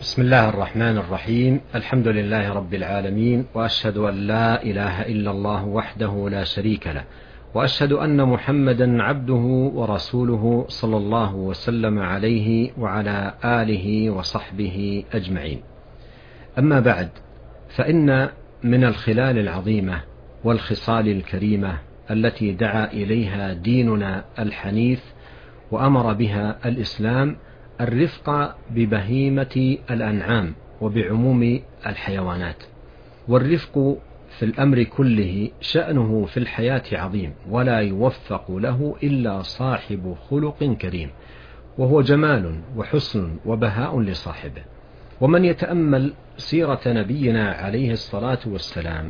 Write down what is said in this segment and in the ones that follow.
بسم الله الرحمن الرحيم. الحمد لله رب العالمين، وأشهد أن لا إله إلا الله وحده لا شريك له، وأشهد أن محمدا عبده ورسوله صلى الله وسلم عليه وعلى آله وصحبه أجمعين. أما بعد، فإن من الخلال العظيمة والخصال الكريمة التي دعا إليها ديننا الحنيف وأمر بها الإسلام الرفق ببهيمة الأنعام وبعموم الحيوانات. والرفق في الأمر كله شأنه في الحياة عظيم، ولا يوفق له إلا صاحب خلق كريم، وهو جمال وحسن وبهاء لصاحبه. ومن يتأمل سيرة نبينا عليه الصلاة والسلام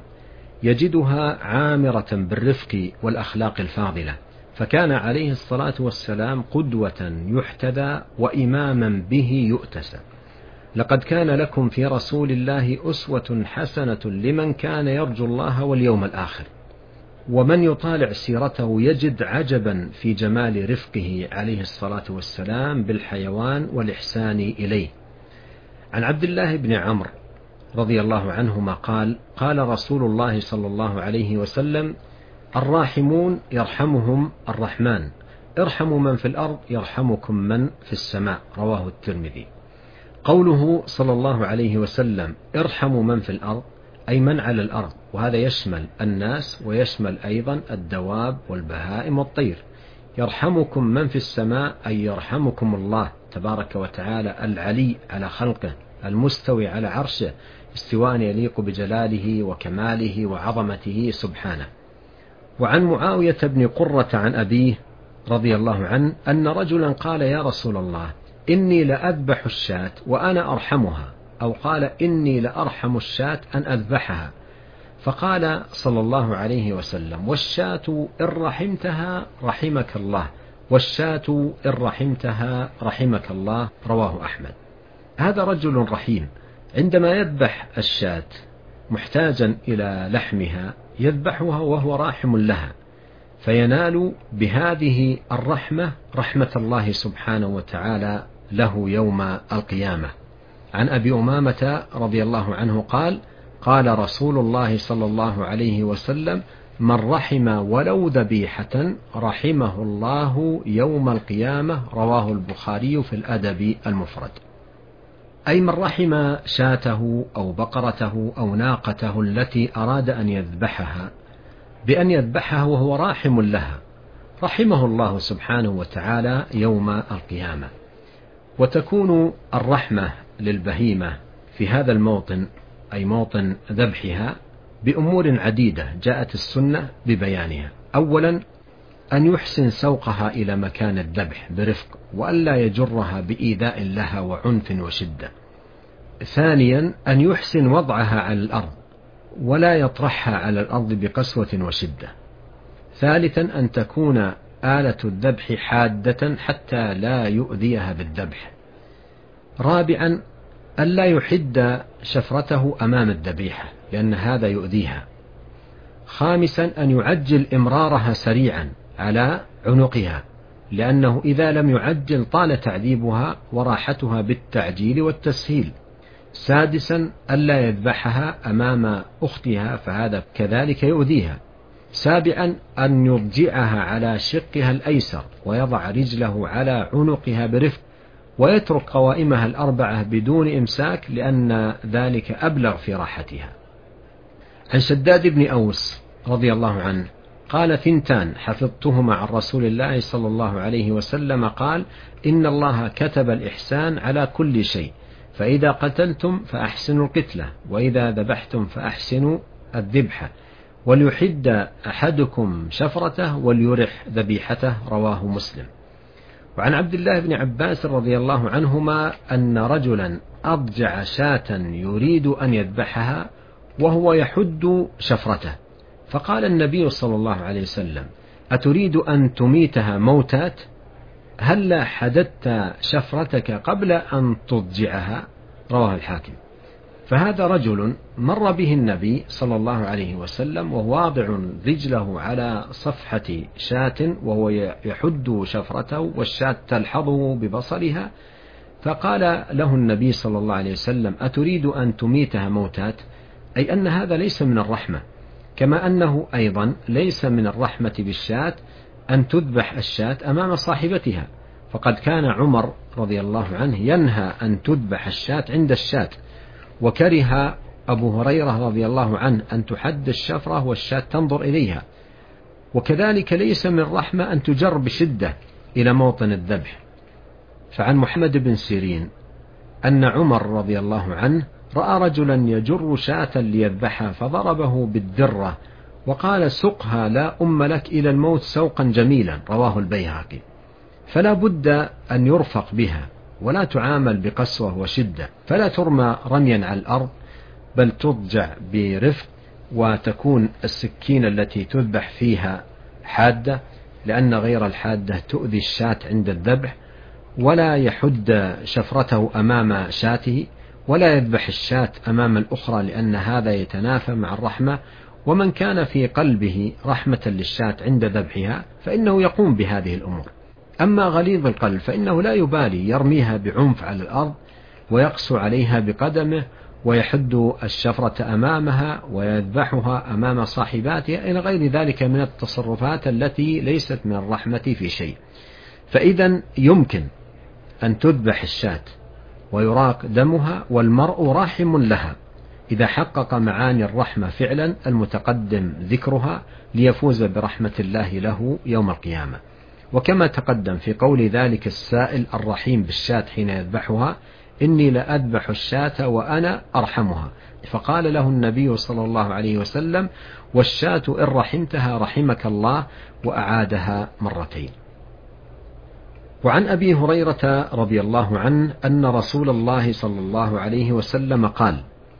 يجدها عامرة بالرفق والأخلاق الفاضلة، فكان عليه الصلاة والسلام قدوة يحتذى وإماما به يؤتسى. لقد كان لكم في رسول الله أسوة حسنة لمن كان يرجو الله واليوم الآخر. ومن يطالع سيرته يجد عجبا في جمال رفقه عليه الصلاة والسلام بالحيوان والإحسان إليه. عن عبد الله بن عمرو رضي الله عنهما قال: قال رسول الله صلى الله عليه وسلم: الراحمون يرحمهم الرحمن، ارحموا من في الأرض يرحمكم من في السماء. رواه الترمذي. قوله صلى الله عليه وسلم ارحموا من في الأرض أي من على الأرض، وهذا يشمل الناس ويشمل أيضا الدواب والبهائم والطير. يرحمكم من في السماء أي يرحمكم الله تبارك وتعالى العلي على خلقه، المستوي على عرشه استواء يليق بجلاله وكماله وعظمته سبحانه. وعن معاوية بن قرة عن أبيه رضي الله عنه أن رجلا قال: يا رسول الله، إني لأذبح الشاة وأنا أرحمها، أو قال: إني لأرحم الشاة أن أذبحها. فقال صلى الله عليه وسلم: والشاة إن رحمتها رحمك الله، والشاة إن رحمتها رحمك الله. رواه أحمد. هذا رجل رحيم عندما يذبح الشاة محتاجا إلى لحمها يذبحها وهو راحم لها، فينال بهذه الرحمة رحمة الله سبحانه وتعالى له يوم القيامة. عن أبي أمامة رضي الله عنه قال: قال رسول الله صلى الله عليه وسلم: من رحم ولو ذبيحة رحمه الله يوم القيامة. رواه البخاري في الأدب المفرد. أي من رحم شاته أو بقرته أو ناقته التي أراد أن يذبحها بأن يذبحها وهو راحم لها، رحمه الله سبحانه وتعالى يوم القيامة. وتكون الرحمة للبهيمة في هذا الموطن، أي موطن ذبحها، بأمور عديدة جاءت السنة ببيانها. أولا، أن يحسن سوقها إلى مكان الذبح برفق، وألا يجرها بإيذاء لها وعنف وشدة. ثانيا، أن يحسن وضعها على الأرض ولا يطرحها على الأرض بقسوة وشدة. ثالثا، أن تكون آلة الذبح حادة حتى لا يؤذيها بالذبح. رابعا، أن لا يحد شفرته أمام الذبيحة لأن هذا يؤذيها. خامسا، أن يعجل إمرارها سريعا على عنقها، لأنه إذا لم يعجل طال تعذيبها وراحتها بالتعجيل والتسهيل. سادسا، ألا يذبحها أمام أختها فهذا كذلك يؤذيها. سابعا، أن يرجعها على شقها الأيسر ويضع رجله على عنقها برفق، ويترك قوائمها الأربعة بدون إمساك لأن ذلك أبلغ في راحتها. عن شداد بن أوس رضي الله عنه قال: ثنتان حفظتهما عن رسول الله صلى الله عليه وسلم قال: إن الله كتب الإحسان على كل شيء، فإذا قتلتم فأحسنوا القتلة، وإذا ذبحتم فأحسنوا الذبحة، وليحد أحدكم شفرته وليرح ذبيحته. رواه مسلم. وعن عبد الله بن عباس رضي الله عنهما أن رجلا أضجع شاة يريد أن يذبحها وهو يحد شفرته، فقال النبي صلى الله عليه وسلم: أتريد أن تميتها موتات؟ هل حددت شفرتك قبل أن تضجعها؟ رواه الحاكم. فهذا رجل مر به النبي صلى الله عليه وسلم وهو واضع رجله على صفحة شاة وهو يحد شفرته، والشاة تلحظه ببصرها، فقال له النبي صلى الله عليه وسلم: أتريد أن تميتها موتات؟ أي أن هذا ليس من الرحمة، كما أنه أيضا ليس من الرحمة بالشاة أن تذبح الشاة أمام صاحبتها، فقد كان عمر رضي الله عنه ينهى أن تذبح الشاة عند الشاة، وكره أبو هريرة رضي الله عنه أن تحد الشفرة والشاة تنظر إليها. وكذلك ليس من رحمة أن تجر بشدة إلى موطن الذبح. فعن محمد بن سيرين أن عمر رضي الله عنه رأى رجلا يجر شاة ليذبحها فضربه بالدرة وقال: سقها لا أم لك إلى الموت سوقا جميلا، رواه البيهقي. فلا بد أن يرفق بها ولا تعامل بقسوة وشدة، فلا ترمى رميا على الأرض، بل تضجع برفق، وتكون السكين التي تذبح فيها حادة، لأن غير الحادة تؤذي الشاة عند الذبح، ولا يحد شفرته أمام شاته، ولا يذبح الشاة أمام الأخرى، لأن هذا يتنافى مع الرحمة. ومن كان في قلبه رحمة للشاة عند ذبحها فإنه يقوم بهذه الأمور. أما غليظ القلب فإنه لا يبالي، يرميها بعنف على الأرض ويقسو عليها بقدمه ويحد الشفرة أمامها ويذبحها أمام صاحباتها إلى غير ذلك من التصرفات التي ليست من الرحمة في شيء. فإذا يمكن أن تذبح الشاة ويراق دمها والمرء راحم لها إذا حقق معاني الرحمة فعلا المتقدم ذكرها ليفوز برحمة الله له يوم القيامة. وكما تقدم في قول ذلك السائل الرحيم بالشاة حين يذبحها: إني لأذبح الشاة وأنا أرحمها، فقال له النبي صلى الله عليه وسلم: والشاة إن رحمتها رحمك الله، وأعادها مرتين. وعن أبي هريرة رضي الله عنه أن رسول الله صلى الله عليه وسلم قال: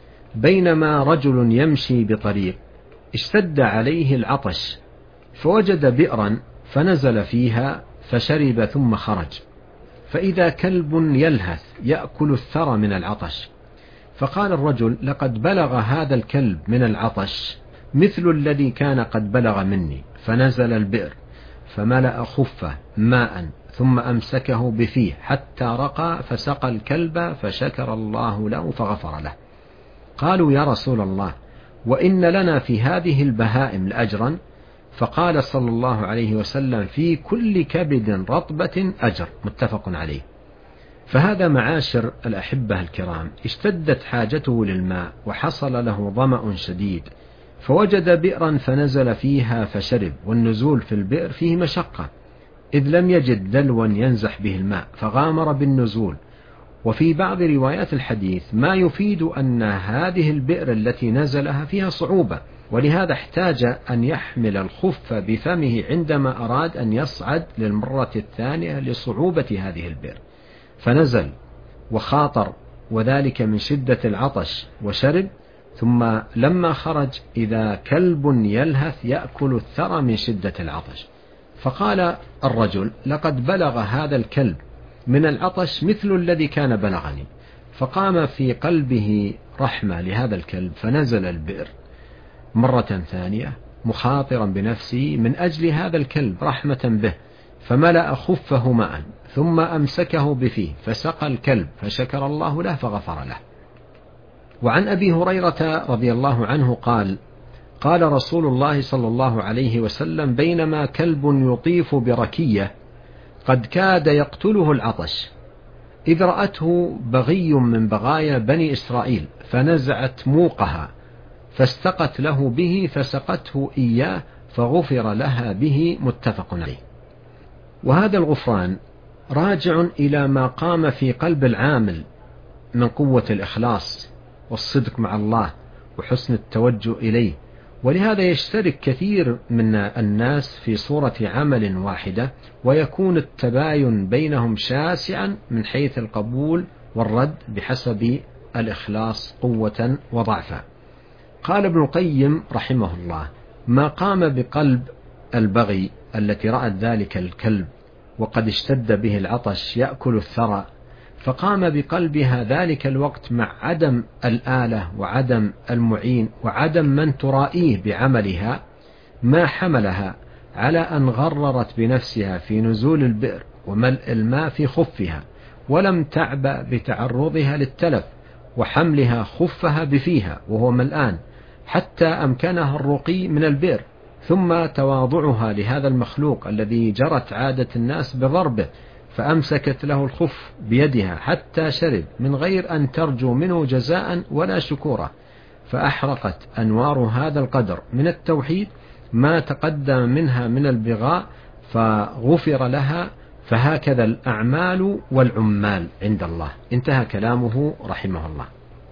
بينما رجل يمشي بطريق اشتد عليه العطش، فوجد بئرا فنزل فيها فشرب ثم خرج، فإذا كلب يلهث يأكل الثرى من العطش، فقال الرجل: لقد بلغ هذا الكلب من العطش مثل الذي كان قد بلغ مني، فنزل البئر فملأ خفه ماء ثم أمسكه بفيه حتى رقى فسقى الكلب فشكر الله له فغفر له. قالوا: يا رسول الله، وإن لنا في هذه البهائم لأجرا؟ فقال صلى الله عليه وسلم: في كل كبد رطبة أجر، متفق عليه. فهذا معاشر الأحبة الكرام اشتدت حاجته للماء وحصل له ظمأ شديد، فوجد بئرا فنزل فيها فشرب، والنزول في البئر فيه مشقة إذ لم يجد دلوا ينزح به الماء فغامر بالنزول. وفي بعض روايات الحديث ما يفيد أن هذه البئر التي نزلها فيها صعوبة، ولهذا احتاج أن يحمل الخف بفمه عندما أراد أن يصعد للمرة الثانية لصعوبة هذه البئر، فنزل وخاطر، وذلك من شدة العطش، وشرب. ثم لما خرج إذا كلب يلهث يأكل الثرى من شدة العطش، فقال الرجل: لقد بلغ هذا الكلب من العطش مثل الذي كان بلغني. فقام في قلبه رحمة لهذا الكلب فنزل البئر مرة ثانية مخاطرا بنفسه من أجل هذا الكلب رحمة به، فملأ خفه ماء ثم أمسكه بفيه فسقى الكلب فشكر الله له فغفر له. وعن أبي هريرة رضي الله عنه قال: قال رسول الله صلى الله عليه وسلم: بينما كلب يطيف بركية قد كاد يقتله العطش، إذ رأته بغي من بغايا بني إسرائيل فنزعت موقها فاستقت له به فسقته إياه فغفر لها به، متفق عليه. وهذا الغفران راجع إلى ما قام في قلب العامل من قوة الإخلاص والصدق مع الله وحسن التوجه إليه، ولهذا يشترك كثير من الناس في صورة عمل واحدة، ويكون التباين بينهم شاسعا من حيث القبول والرد بحسب الإخلاص قوة وضعفا. قال ابن القيم رحمه الله: ما قام بقلب البغي التي رأت ذلك الكلب وقد اشتد به العطش يأكل الثرى، فقام بقلبها ذلك الوقت مع عدم الآلة وعدم المعين وعدم من ترائيه بعملها، ما حملها على أن غررت بنفسها في نزول البئر وملء الماء في خفها ولم تعبأ بتعرضها للتلف وحملها خفها بفيها وهو ملآن، حتى أمكنها الرقي من البئر، ثم تواضعها لهذا المخلوق الذي جرت عادة الناس بضربه، فأمسكت له الخف بيدها حتى شرب من غير أن ترجو منه جزاء ولا شكورا، فأحرقت أنوار هذا القدر من التوحيد ما تقدم منها من البغاء فغفر لها. فهكذا الأعمال والعمال عند الله. انتهى كلامه رحمه الله.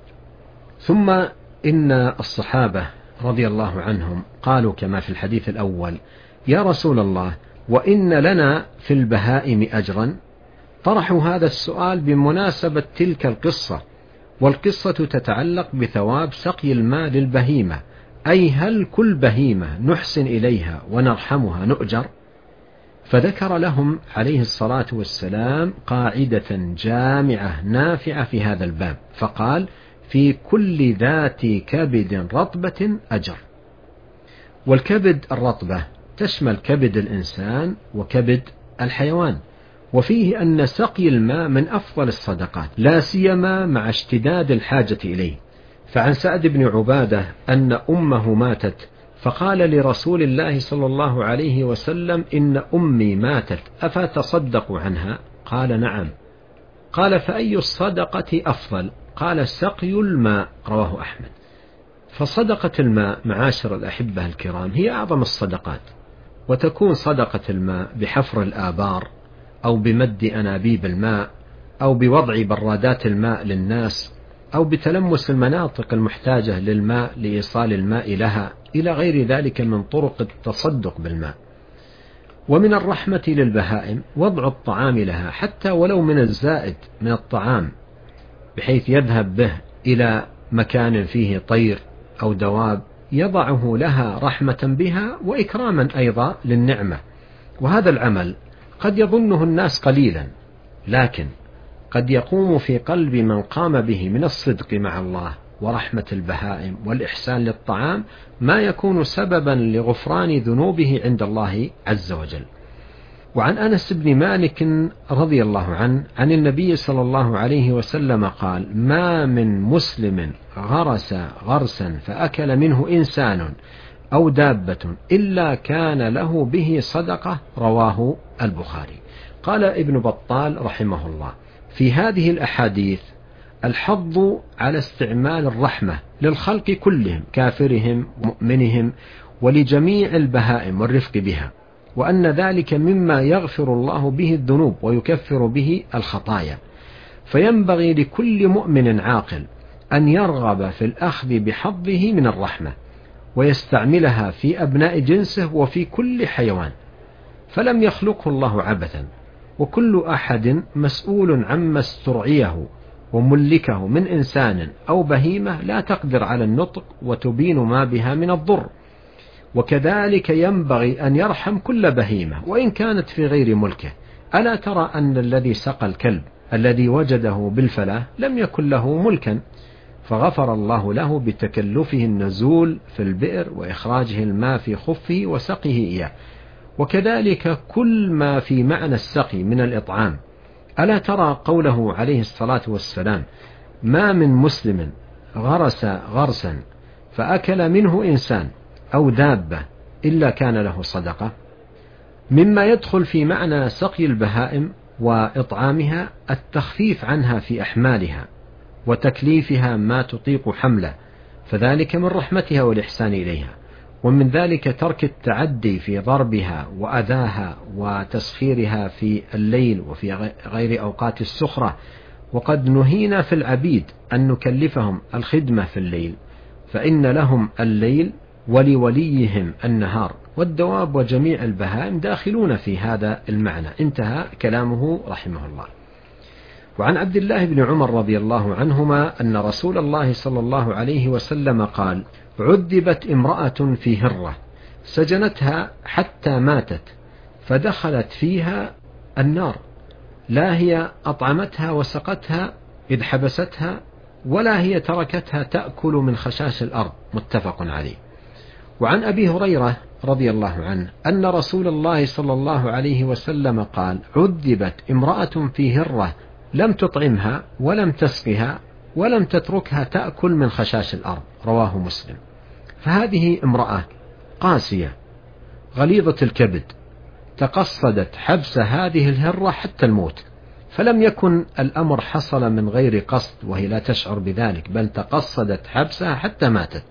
ثم إن الصحابة رضي الله عنهم قالوا كما في الحديث الأول: يا رسول الله، وإن لنا في البهائم أجرا؟ طرحوا هذا السؤال بمناسبة تلك القصة، والقصة تتعلق بثواب سقي الماء للبهيمة، أي هل كل بهيمة نحسن إليها ونرحمها نؤجر؟ فذكر لهم عليه الصلاة والسلام قاعدة جامعة نافعة في هذا الباب، فقال: في كل ذات كبد رطبة أجر. والكبد الرطبة تشمل كبد الإنسان وكبد الحيوان، وفيه أن سقي الماء من أفضل الصدقات، لا سيما مع اشتداد الحاجة إليه. فعن سعد بن عبادة أن أمه ماتت، فقال لرسول الله صلى الله عليه وسلم: إن أمي ماتت أفتصدق عنها؟ قال: نعم. قال: فأي الصدقة أفضل؟ قال: سقي الماء. رواه أحمد. فصدقة الماء معاشر الأحبة الكرام هي أعظم الصدقات، وتكون صدقة الماء بحفر الآبار، أو بمد أنابيب الماء، أو بوضع برادات الماء للناس، أو بتلمس المناطق المحتاجة للماء لإيصال الماء لها، إلى غير ذلك من طرق التصدق بالماء. ومن الرحمة للبهائم وضع الطعام لها، حتى ولو من الزائد من الطعام، بحيث يذهب به إلى مكان فيه طير أو دواب، يضعه لها رحمة بها وإكراما أيضا للنعمة. وهذا العمل قد يظنه الناس قليلا، لكن قد يقوم في قلب من قام به من الصدق مع الله ورحمة البهائم والإحسان للطعام ما يكون سببا لغفران ذنوبه عند الله عز وجل. وعن أنس بن مالك رضي الله عنه عن النبي صلى الله عليه وسلم قال: ما من مسلم غرس غرسا فأكل منه إنسان أو دابة إلا كان له به صدقة. رواه البخاري. قال ابن بطال رحمه الله: في هذه الأحاديث الحظ على استعمال الرحمة للخلق كلهم، كافرهم ومؤمنهم، ولجميع البهائم، والرفق بها، وأن ذلك مما يغفر الله به الذنوب ويكفر به الخطايا. فينبغي لكل مؤمن عاقل أن يرغب في الأخذ بحظه من الرحمة، ويستعملها في أبناء جنسه وفي كل حيوان، فلم يخلقه الله عبثا، وكل أحد مسؤول عما استرعيه وملكه من إنسان أو بهيمة لا تقدر على النطق وتبين ما بها من الضر. وكذلك ينبغي أن يرحم كل بهيمة وإن كانت في غير ملكه. ألا ترى أن الذي سقى الكلب الذي وجده بالفلاة لم يكن له ملكا، فغفر الله له بتكلفه النزول في البئر وإخراجه الماء في خفه وسقيه إياه. وكذلك كل ما في معنى السقي من الإطعام. ألا ترى قوله عليه الصلاة والسلام: ما من مسلم غرس غرسا فأكل منه إنسان أو دابة إلا كان له صدقة. مما يدخل في معنى سقي البهائم وإطعامها التخفيف عنها في أحمالها وتكليفها ما تطيق حمله، فذلك من رحمتها والإحسان إليها. ومن ذلك ترك التعدي في ضربها وأذاها وتسخيرها في الليل وفي غير أوقات السخرة. وقد نهينا في العبيد أن نكلفهم الخدمة في الليل، فإن لهم الليل ولوليهم النهار، والدواب وجميع البهائم داخلون في هذا المعنى. انتهى كلامه رحمه الله. وعن عبد الله بن عمر رضي الله عنهما أن رسول الله صلى الله عليه وسلم قال: عذبت امرأة في هرة سجنتها حتى ماتت، فدخلت فيها النار، لا هي أطعمتها وسقتها إذ حبستها، ولا هي تركتها تأكل من خشاش الأرض. متفق عليه. وعن أبي هريرة رضي الله عنه أن رسول الله صلى الله عليه وسلم قال: عذبت امرأة في هرة لم تطعمها ولم تسقها ولم تتركها تأكل من خشاش الأرض، رواه مسلم. فهذه امرأة قاسية غليظة الكبد تقصدت حبس هذه الهرة حتى الموت، فلم يكن الأمر حصل من غير قصد وهي لا تشعر بذلك، بل تقصدت حبسها حتى ماتت،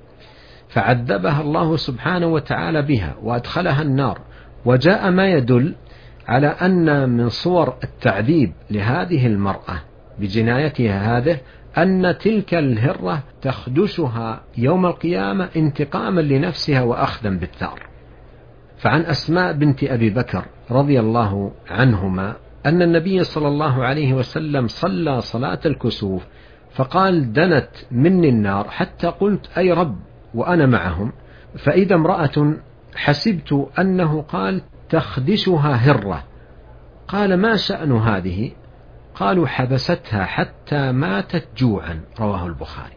فعذبها الله سبحانه وتعالى بها وأدخلها النار. وجاء ما يدل على أن من صور التعذيب لهذه المرأة بجنايتها هذه أن تلك الهرة تخدشها يوم القيامة انتقاما لنفسها وأخذا بالثار. فعن أسماء بنت أبي بكر رضي الله عنهما أن النبي صلى الله عليه وسلم صلى صلاة الكسوف فقال: دنت مني النار حتى قلت أي رب وأنا معهم، فإذا امرأة حسبت أنه قال تخدشها هرة. قال: ما شأن هذه؟ قالوا: حبستها حتى ماتت جوعا، رواه البخاري.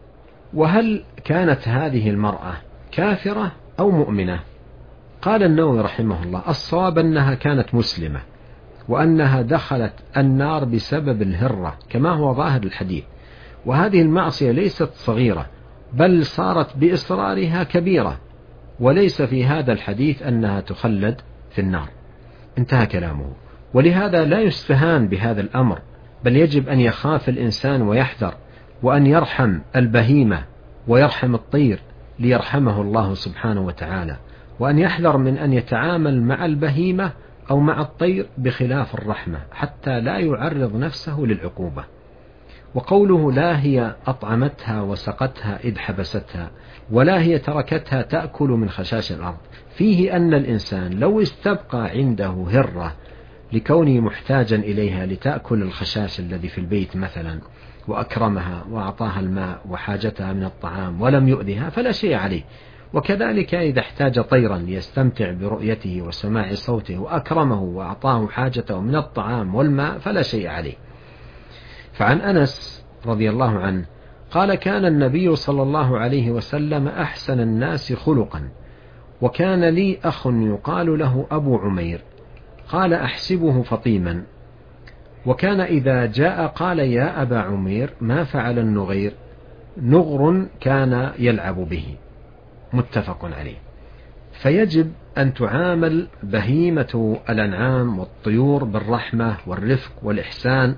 وهل كانت هذه المرأة كافرة أو مؤمنة؟ قال النووي رحمه الله: الصواب أنها كانت مسلمة، وأنها دخلت النار بسبب الهرة كما هو ظاهر الحديث. وهذه المعصية ليست صغيرة، بل صارت بإصرارها كبيرة، وليس في هذا الحديث أنها تخلد في النار. انتهى كلامه. ولهذا لا يستهان بهذا الأمر، بل يجب أن يخاف الإنسان ويحذر، وأن يرحم البهيمة ويرحم الطير ليرحمه الله سبحانه وتعالى، وأن يحذر من أن يتعامل مع البهيمة أو مع الطير بخلاف الرحمة حتى لا يعرض نفسه للعقوبة. وقوله: لا هي أطعمتها وسقتها إذ حبستها، ولا هي تركتها تأكل من خشاش الأرض، فيه أن الإنسان لو استبقى عنده هرة لكونه محتاجا إليها لتأكل الخشاش الذي في البيت مثلا، وأكرمها وأعطاها الماء وحاجتها من الطعام ولم يؤذها فلا شيء عليه. وكذلك إذا احتاج طيرا ليستمتع برؤيته وسماع صوته وأكرمه وأعطاه حاجته من الطعام والماء فلا شيء عليه. فعن أنس رضي الله عنه قال: كان النبي صلى الله عليه وسلم أحسن الناس خلقا، وكان لي أخ يقال له أبو عمير، قال: أحسبه فطيما، وكان إذا جاء قال: يا أبا عمير ما فعل النغير؟ نغر كان يلعب به. متفق عليه. فيجب أن تعامل بهيمة الأنعام والطيور بالرحمة والرفق والإحسان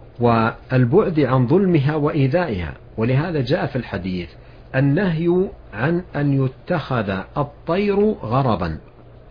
والبعد عن ظلمها وإيذائها. ولهذا جاء في الحديث النهي عن أن يتخذ الطير غرضا.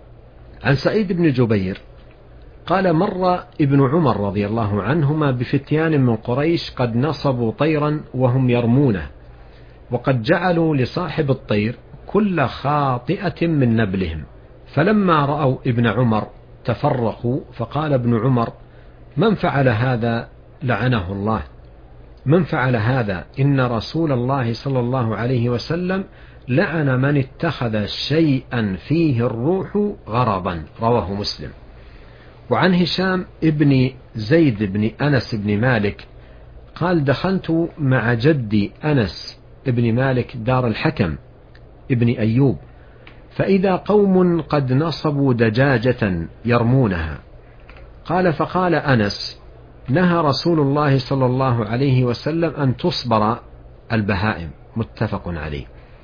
عن سعيد بن جبير قال: مر ابن عمر رضي الله عنهما بفتيان من قريش قد نصبوا طيرا وهم يرمونه، وقد جعلوا لصاحب الطير كل خاطئة من نبلهم، فلما رأوا ابن عمر تفرقوا، فقال ابن عمر: من فعل هذا لعنه الله، من فعل هذا؟ إن رسول الله صلى الله عليه وسلم لعن من اتخذ شيئا فيه الروح غرضا، رواه مسلم. وعن هشام ابن زيد بن أنس بن مالك قال: دخلت مع جدي أنس ابن مالك دار الحكم ابن أيوب، فإذا قوم قد نصبوا دجاجة يرمونها. قال: فقال أنس: نهى رسول الله صلى الله عليه وسلم أن تصبر البهائم. متفق عليه.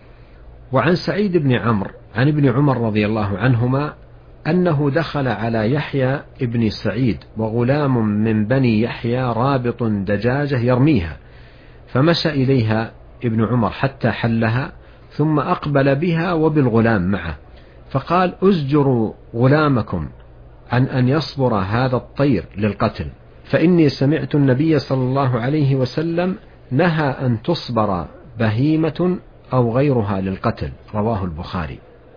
وعن سعيد بن عمرو عن ابن عمر رضي الله عنهما أنه دخل على يحيى ابن سعيد وغلام من بني يحيى رابط دجاجة يرميها، فمشى إليها ابن عمر حتى حلها، ثم أقبل بها وبالغلام معه، فقال: أزجروا غلامكم عن أن يصبر هذا الطير للقتل، فإني سمعت النبي صلى الله عليه وسلم نهى أن تصبر بهيمة أو غيرها للقتل، رواه البخاري.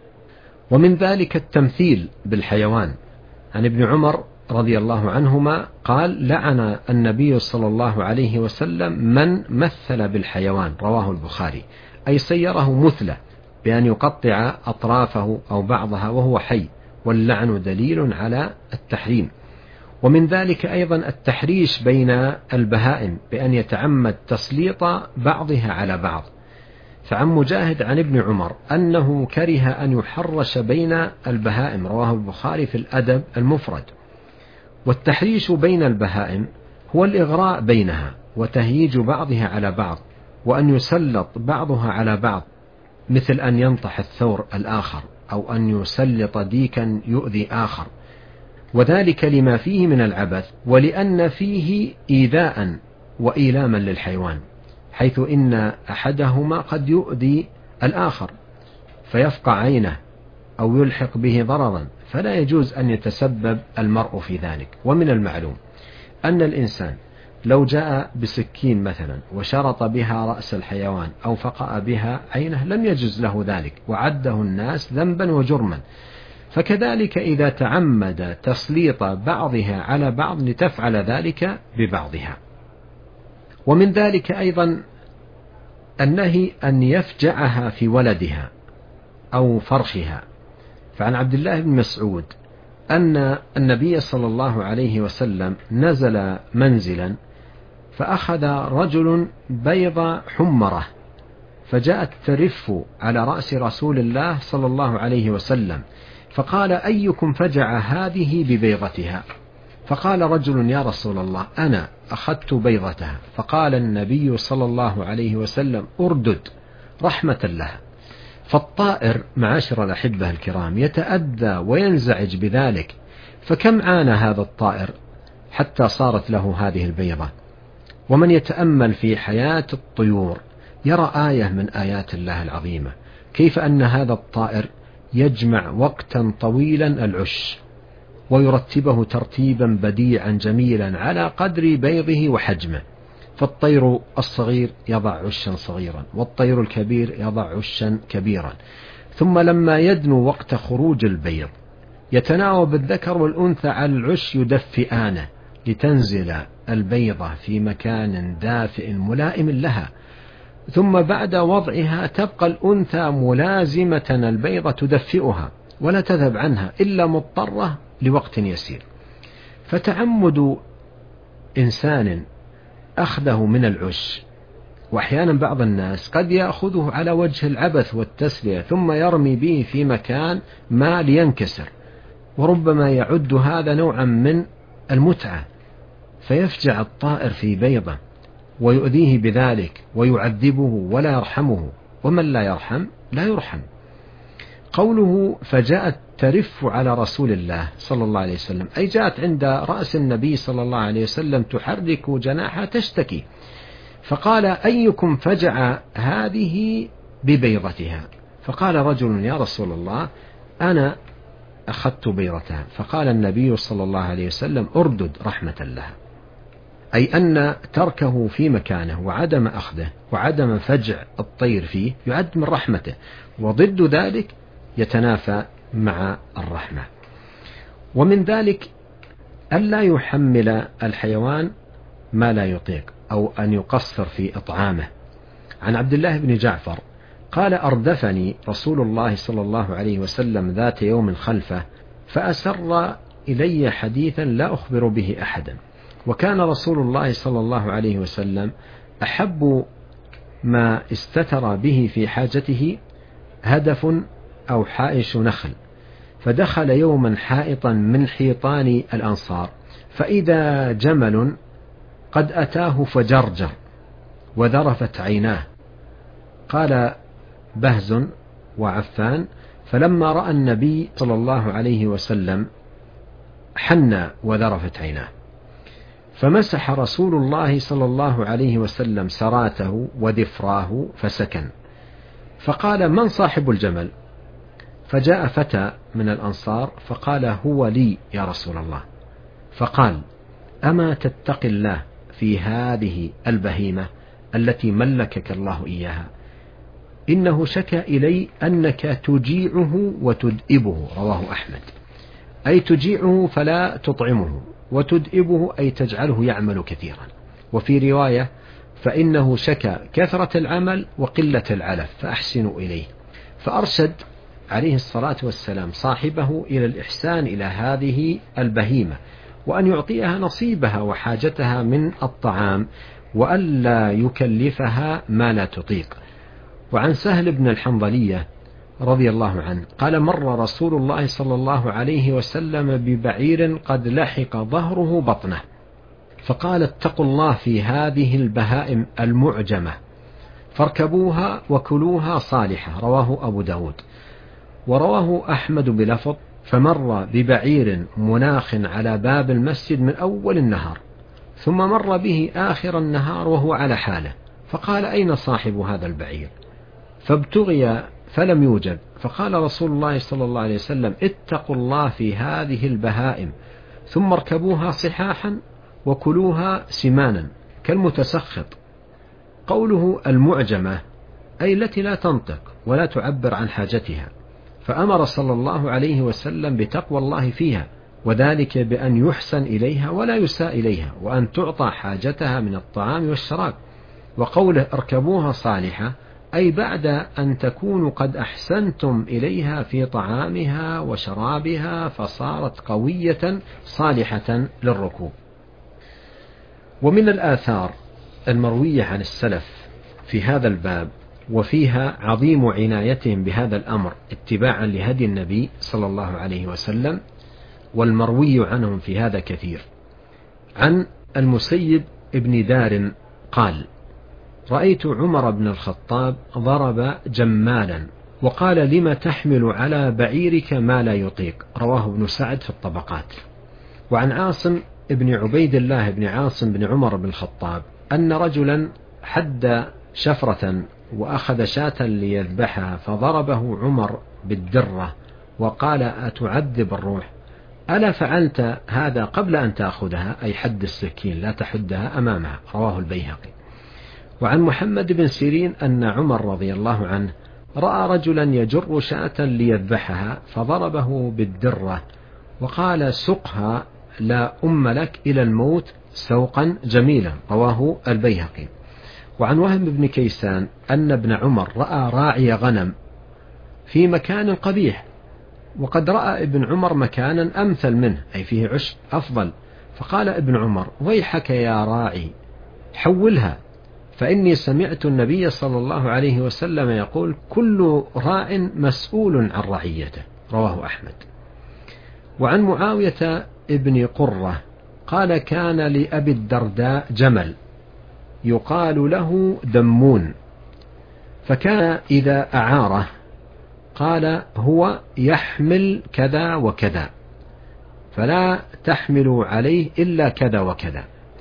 ومن ذلك التمثيل بالحيوان. عن ابن عمر رضي الله عنهما قال: لعن النبي صلى الله عليه وسلم من مثل بالحيوان، رواه البخاري، أي سيره مثلة بأن يقطع أطرافه أو بعضها وهو حي، واللعن دليل على التحريم. ومن ذلك أيضا التحريش بين البهائم بأن يتعمد تسليط بعضها على بعض. فعن مجاهد عن ابن عمر أنه كره أن يحرش بين البهائم، رواه البخاري في الأدب المفرد. والتحريش بين البهائم هو الإغراء بينها وتهييج بعضها على بعض، وأن يسلط بعضها على بعض، مثل أن ينطح الثور الآخر، أو أن يسلط ديكا يؤذي آخر، وذلك لما فيه من العبث، ولأن فيه إيذاء وإيلاما للحيوان، حيث إن أحدهما قد يؤذي الآخر فيفقع عينه أو يلحق به ضررا، فلا يجوز أن يتسبب المرء في ذلك. ومن المعلوم أن الإنسان لو جاء بسكين مثلا وشرط بها رأس الحيوان أو فقأ بها عينه لم يجوز له ذلك، وعده الناس ذنبا وجرما. فكذلك إذا تعمد تسليط بعضها على بعض لتفعل ذلك ببعضها. ومن ذلك أيضا النهي أن يفجعها في ولدها أو فرخها. فعن عبد الله بن مسعود أن النبي صلى الله عليه وسلم نزل منزلا فأخذ رجل بيض حمرة فجاءت ترف على رأس رسول الله صلى الله عليه وسلم، فقال: أيكم فجع هذه ببيضتها؟ فقال رجل: يا رسول الله أنا أخذت بيضتها. فقال النبي صلى الله عليه وسلم: أردد رحمة لها. فالطائر معاشر الأحبة الكرام يتأذى وينزعج بذلك، فكم عانى هذا الطائر حتى صارت له هذه البيضة. ومن يتأمل في حياة الطيور يرى آية من آيات الله العظيمة، كيف أن هذا الطائر يجمع وقتا طويلا العش ويرتبه ترتيبا بديعا جميلا على قدر بيضه وحجمه. فالطير الصغير يضع عشا صغيرا، والطير الكبير يضع عشا كبيرا، ثم لما يدنو وقت خروج البيض يتناوب الذكر والأنثى على العش يدفئانه لتنزل البيضة في مكان دافئ ملائم لها، ثم بعد وضعها تبقى الأنثى ملازمة البيضة تدفئها ولا تذهب عنها إلا مضطرة لوقت يسير. فتعمد إنسان أخذه من العش، وأحيانا بعض الناس قد يأخذه على وجه العبث والتسلية ثم يرمي به في مكان ما لينكسر، وربما يعد هذا نوعا من المتعة، فيفجع الطائر في بيضة ويؤذيه بذلك ويعذبه ولا يرحمه، ومن لا يرحم لا يرحم. قوله فجاءت ترف على رسول الله صلى الله عليه وسلم، أي جاءت عند رأس النبي صلى الله عليه وسلم تحرك جناحها تشتكي، فقال: أيكم فجع هذه ببيضتها؟ فقال رجل: يا رسول الله أنا أخذت بيضتها. فقال النبي صلى الله عليه وسلم: أردد رحمة لها، أي أن تركه في مكانه وعدم أخذه وعدم فجع الطير فيه يعد من رحمته، وضد ذلك يتنافى مع الرحمة. ومن ذلك ألا يحمل الحيوان ما لا يطيق أو أن يقصر في إطعامه. عن عبد الله بن جعفر قال: أردفني رسول الله صلى الله عليه وسلم ذات يوم خلفه فأسر إلي حديثا لا أخبر به أحدا، وكان رسول الله صلى الله عليه وسلم أحب ما استتر به في حاجته هدف أو حائش نخل، فدخل يوما حائطا من حيطان الأنصار فإذا جمل قد أتاه فجرجر وذرفت عيناه. قال بهز وعفان: فلما رأى النبي صلى الله عليه وسلم حنى وذرفت عيناه، فمسح رسول الله صلى الله عليه وسلم سراته وذفراه فسكن، فقال: من صاحب الجمل؟ فجاء فتى من الأنصار فقال: هو لي يا رسول الله. فقال: أما تتقي الله في هذه البهيمة التي ملكك الله إياها؟ إنه شكى إلي أنك تجيعه وتدئبه. رواه أحمد. أي تجيعه فلا تطعمه، وتدئبه أي تجعله يعمل كثيرا. وفي رواية: فإنه شكى كثرة العمل وقلة العلف فأحسنوا إليه. فأرشد عليه الصلاة والسلام صاحبه إلى الإحسان إلى هذه البهيمة، وأن يعطيها نصيبها وحاجتها من الطعام، وألا يكلفها ما لا تطيق. وعن سهل بن الحنظلية رضي الله عنه قال: مر رسول الله صلى الله عليه وسلم ببعير قد لحق ظهره بطنه، فقال اتقوا الله في هذه البهائم المعجمة فاركبوها وكلوها صالحة، رواه أبو داود. ورواه أحمد بلفظ فمر ببعير مناخ على باب المسجد من أول النهار، ثم مر به آخر النهار وهو على حاله، فقال أين صاحب هذا البعير؟ فابتغي فلم يوجد، فقال رسول الله صلى الله عليه وسلم اتقوا الله في هذه البهائم ثم اركبوها صحاحا وكلوها سمانا كالمتسخط. قوله المعجمة أي التي لا تنطق ولا تعبر عن حاجتها، فأمر صلى الله عليه وسلم بتقوى الله فيها، وذلك بأن يحسن إليها ولا يساء إليها، وأن تعطى حاجتها من الطعام والشراب. وقوله اركبوها صالحة أي بعد أن تكونوا قد أحسنتم إليها في طعامها وشرابها فصارت قوية صالحة للركوب. ومن الآثار المروية عن السلف في هذا الباب وفيها عظيم عنايتهم بهذا الأمر اتباعا لهدي النبي صلى الله عليه وسلم، والمروي عنهم في هذا كثير. عن المسيب ابن دار قال رأيت عمر بن الخطاب ضرب جمالا وقال لم تحمل على بعيرك ما لا يطيق، رواه ابن سعد في الطبقات. وعن عاصم ابن عبيد الله بن عاصم بن عمر بن الخطاب أن رجلا حد شفرة وأخذ شاة ليذبحها فضربه عمر بالدرة وقال أتعذب الروح؟ ألا فعلت هذا قبل أن تأخذها، أي حد السكين لا تحدها أمامها، رواه البيهقي. وعن محمد بن سيرين أن عمر رضي الله عنه رأى رجلا يجر شاة ليذبحها فضربه بالدرة وقال سقها لا أم لك إلى الموت سوقا جميلا، رواه البيهقي. وعن وهم بن كيسان أن ابن عمر رأى راعي غنم في مكان قبيح، وقد رأى ابن عمر مكانا أمثل منه أي فيه عشب أفضل، فقال ابن عمر ويحك يا راعي حولها، فإني سمعت النبي صلى الله عليه وسلم يقول كل راع مسؤول عن رعيته، رواه أحمد. وعن معاوية ابن قرة قال كان لأبي الدرداء جمل يقال له دمون، فكان إذا أعاره قال هو يحمل كذا وكذا فلا تحملوا عليه إلا كذا وكذا.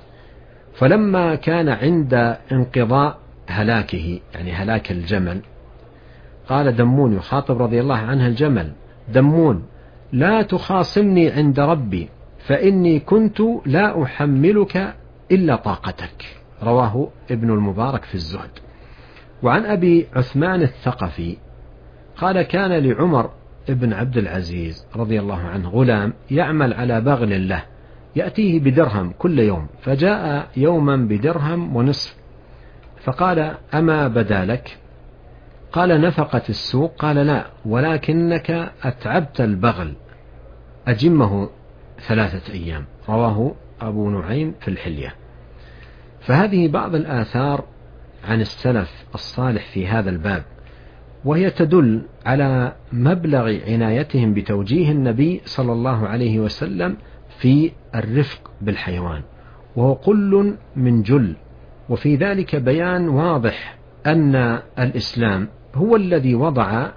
فلما كان عند انقضاء هلاكه يعني هلاك الجمل قال دمون يخاطب رضي الله عنه الجمل دمون لا تخاصمني عند ربي فإني كنت لا أحملك إلا طاقتك، رواه ابن المبارك في الزهد. وعن أبي عثمان الثقفي قال كان لعمر ابن عبد العزيز رضي الله عنه غلام يعمل على بغل له يأتيه بدرهم كل يوم، فجاء يوما بدرهم ونصف فقال أما بدا لك؟ قال نفقة السوق؟ قال لا ولكنك أتعبت البغل أجمه 3 أيام، رواه أبو نعيم في الحلية. فهذه بعض الآثار عن السلف الصالح في هذا الباب، وهي تدل على مبلغ عنايتهم بتوجيه النبي صلى الله عليه وسلم في الرفق بالحيوان، وهو قل من جل، وفي ذلك بيان واضح أن الإسلام هو الذي وضع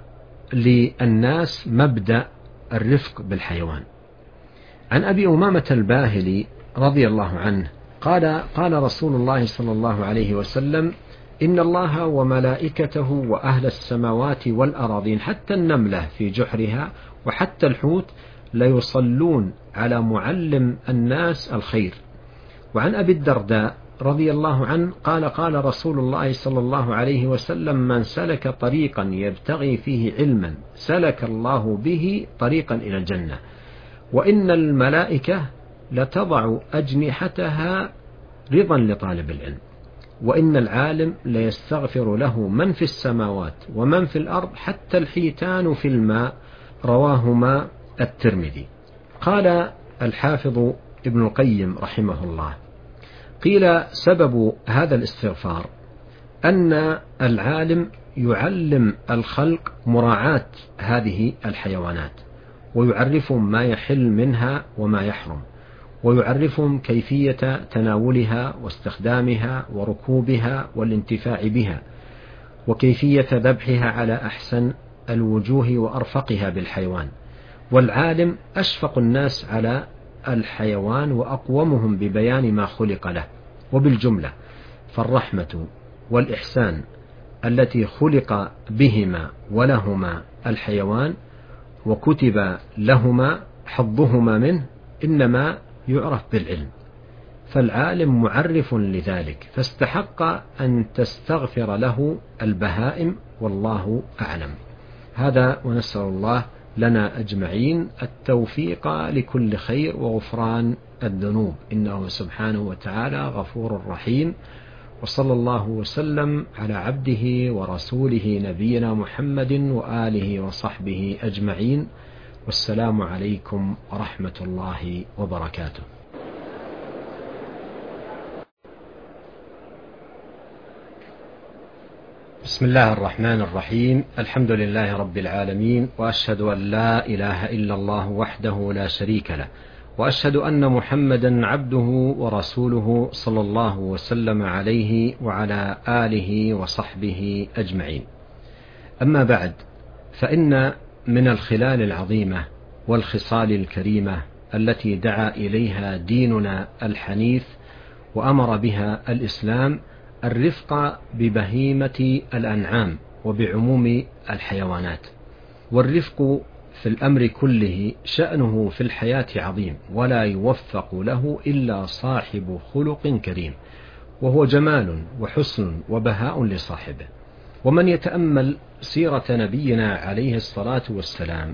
للناس مبدأ الرفق بالحيوان. عن أبي أمامة الباهلي رضي الله عنه قال رسول الله صلى الله عليه وسلم إن الله وملائكته وأهل السماوات والأراضين حتى النملة في جحرها وحتى الحوت ليصلون على معلم الناس الخير. وعن أبي الدرداء رضي الله عنه قال رسول الله صلى الله عليه وسلم من سلك طريقا يبتغي فيه علما سلك الله به طريقا إلى الجنة، وإن الملائكة لتضع أجنحتها رضا لطالب العلم، وإن العالم ليستغفر له من في السماوات ومن في الأرض حتى الحيتان في الماء، رواهما الترمذي. قال الحافظ ابن القيم رحمه الله قيل سبب هذا الاستغفار أن العالم يعلم الخلق مراعاة هذه الحيوانات ويعرفهم ما يحل منها وما يحرم، ويعرفهم كيفية تناولها واستخدامها وركوبها والانتفاع بها، وكيفية ذبحها على أحسن الوجوه وأرفقها بالحيوان. والعالم أشفق الناس على الحيوان وأقومهم ببيان ما خلق له. وبالجملة فالرحمة والإحسان التي خلق بهما ولهما الحيوان وكتب لهما حظهما منه إنما يعرف بالعلم، فالعالم معرف لذلك، فاستحق أن تستغفر له البهائم، والله أعلم. هذا، ونسأل الله لنا أجمعين التوفيق لكل خير وغفران الذنوب، إنه سبحانه وتعالى غفور رحيم. وصلى الله وسلم على عبده ورسوله نبينا محمد وآله وصحبه أجمعين، والسلام عليكم ورحمة الله وبركاته. بسم الله الرحمن الرحيم. الحمد لله رب العالمين، وأشهد أن لا إله إلا الله وحده لا شريك له، وأشهد أن محمدا عبده ورسوله صلى الله وسلم عليه وعلى آله وصحبه أجمعين. أما بعد، فإن من الخلال العظيمة والخصال الكريمة التي دعا إليها ديننا الحنيف وأمر بها الإسلام الرفق ببهيمة الأنعام وبعموم الحيوانات. والرفق في الأمر كله شأنه في الحياة عظيم، ولا يوفق له إلا صاحب خلق كريم، وهو جمال وحسن وبهاء لصاحبه. ومن يتأمل سيرة نبينا عليه الصلاة والسلام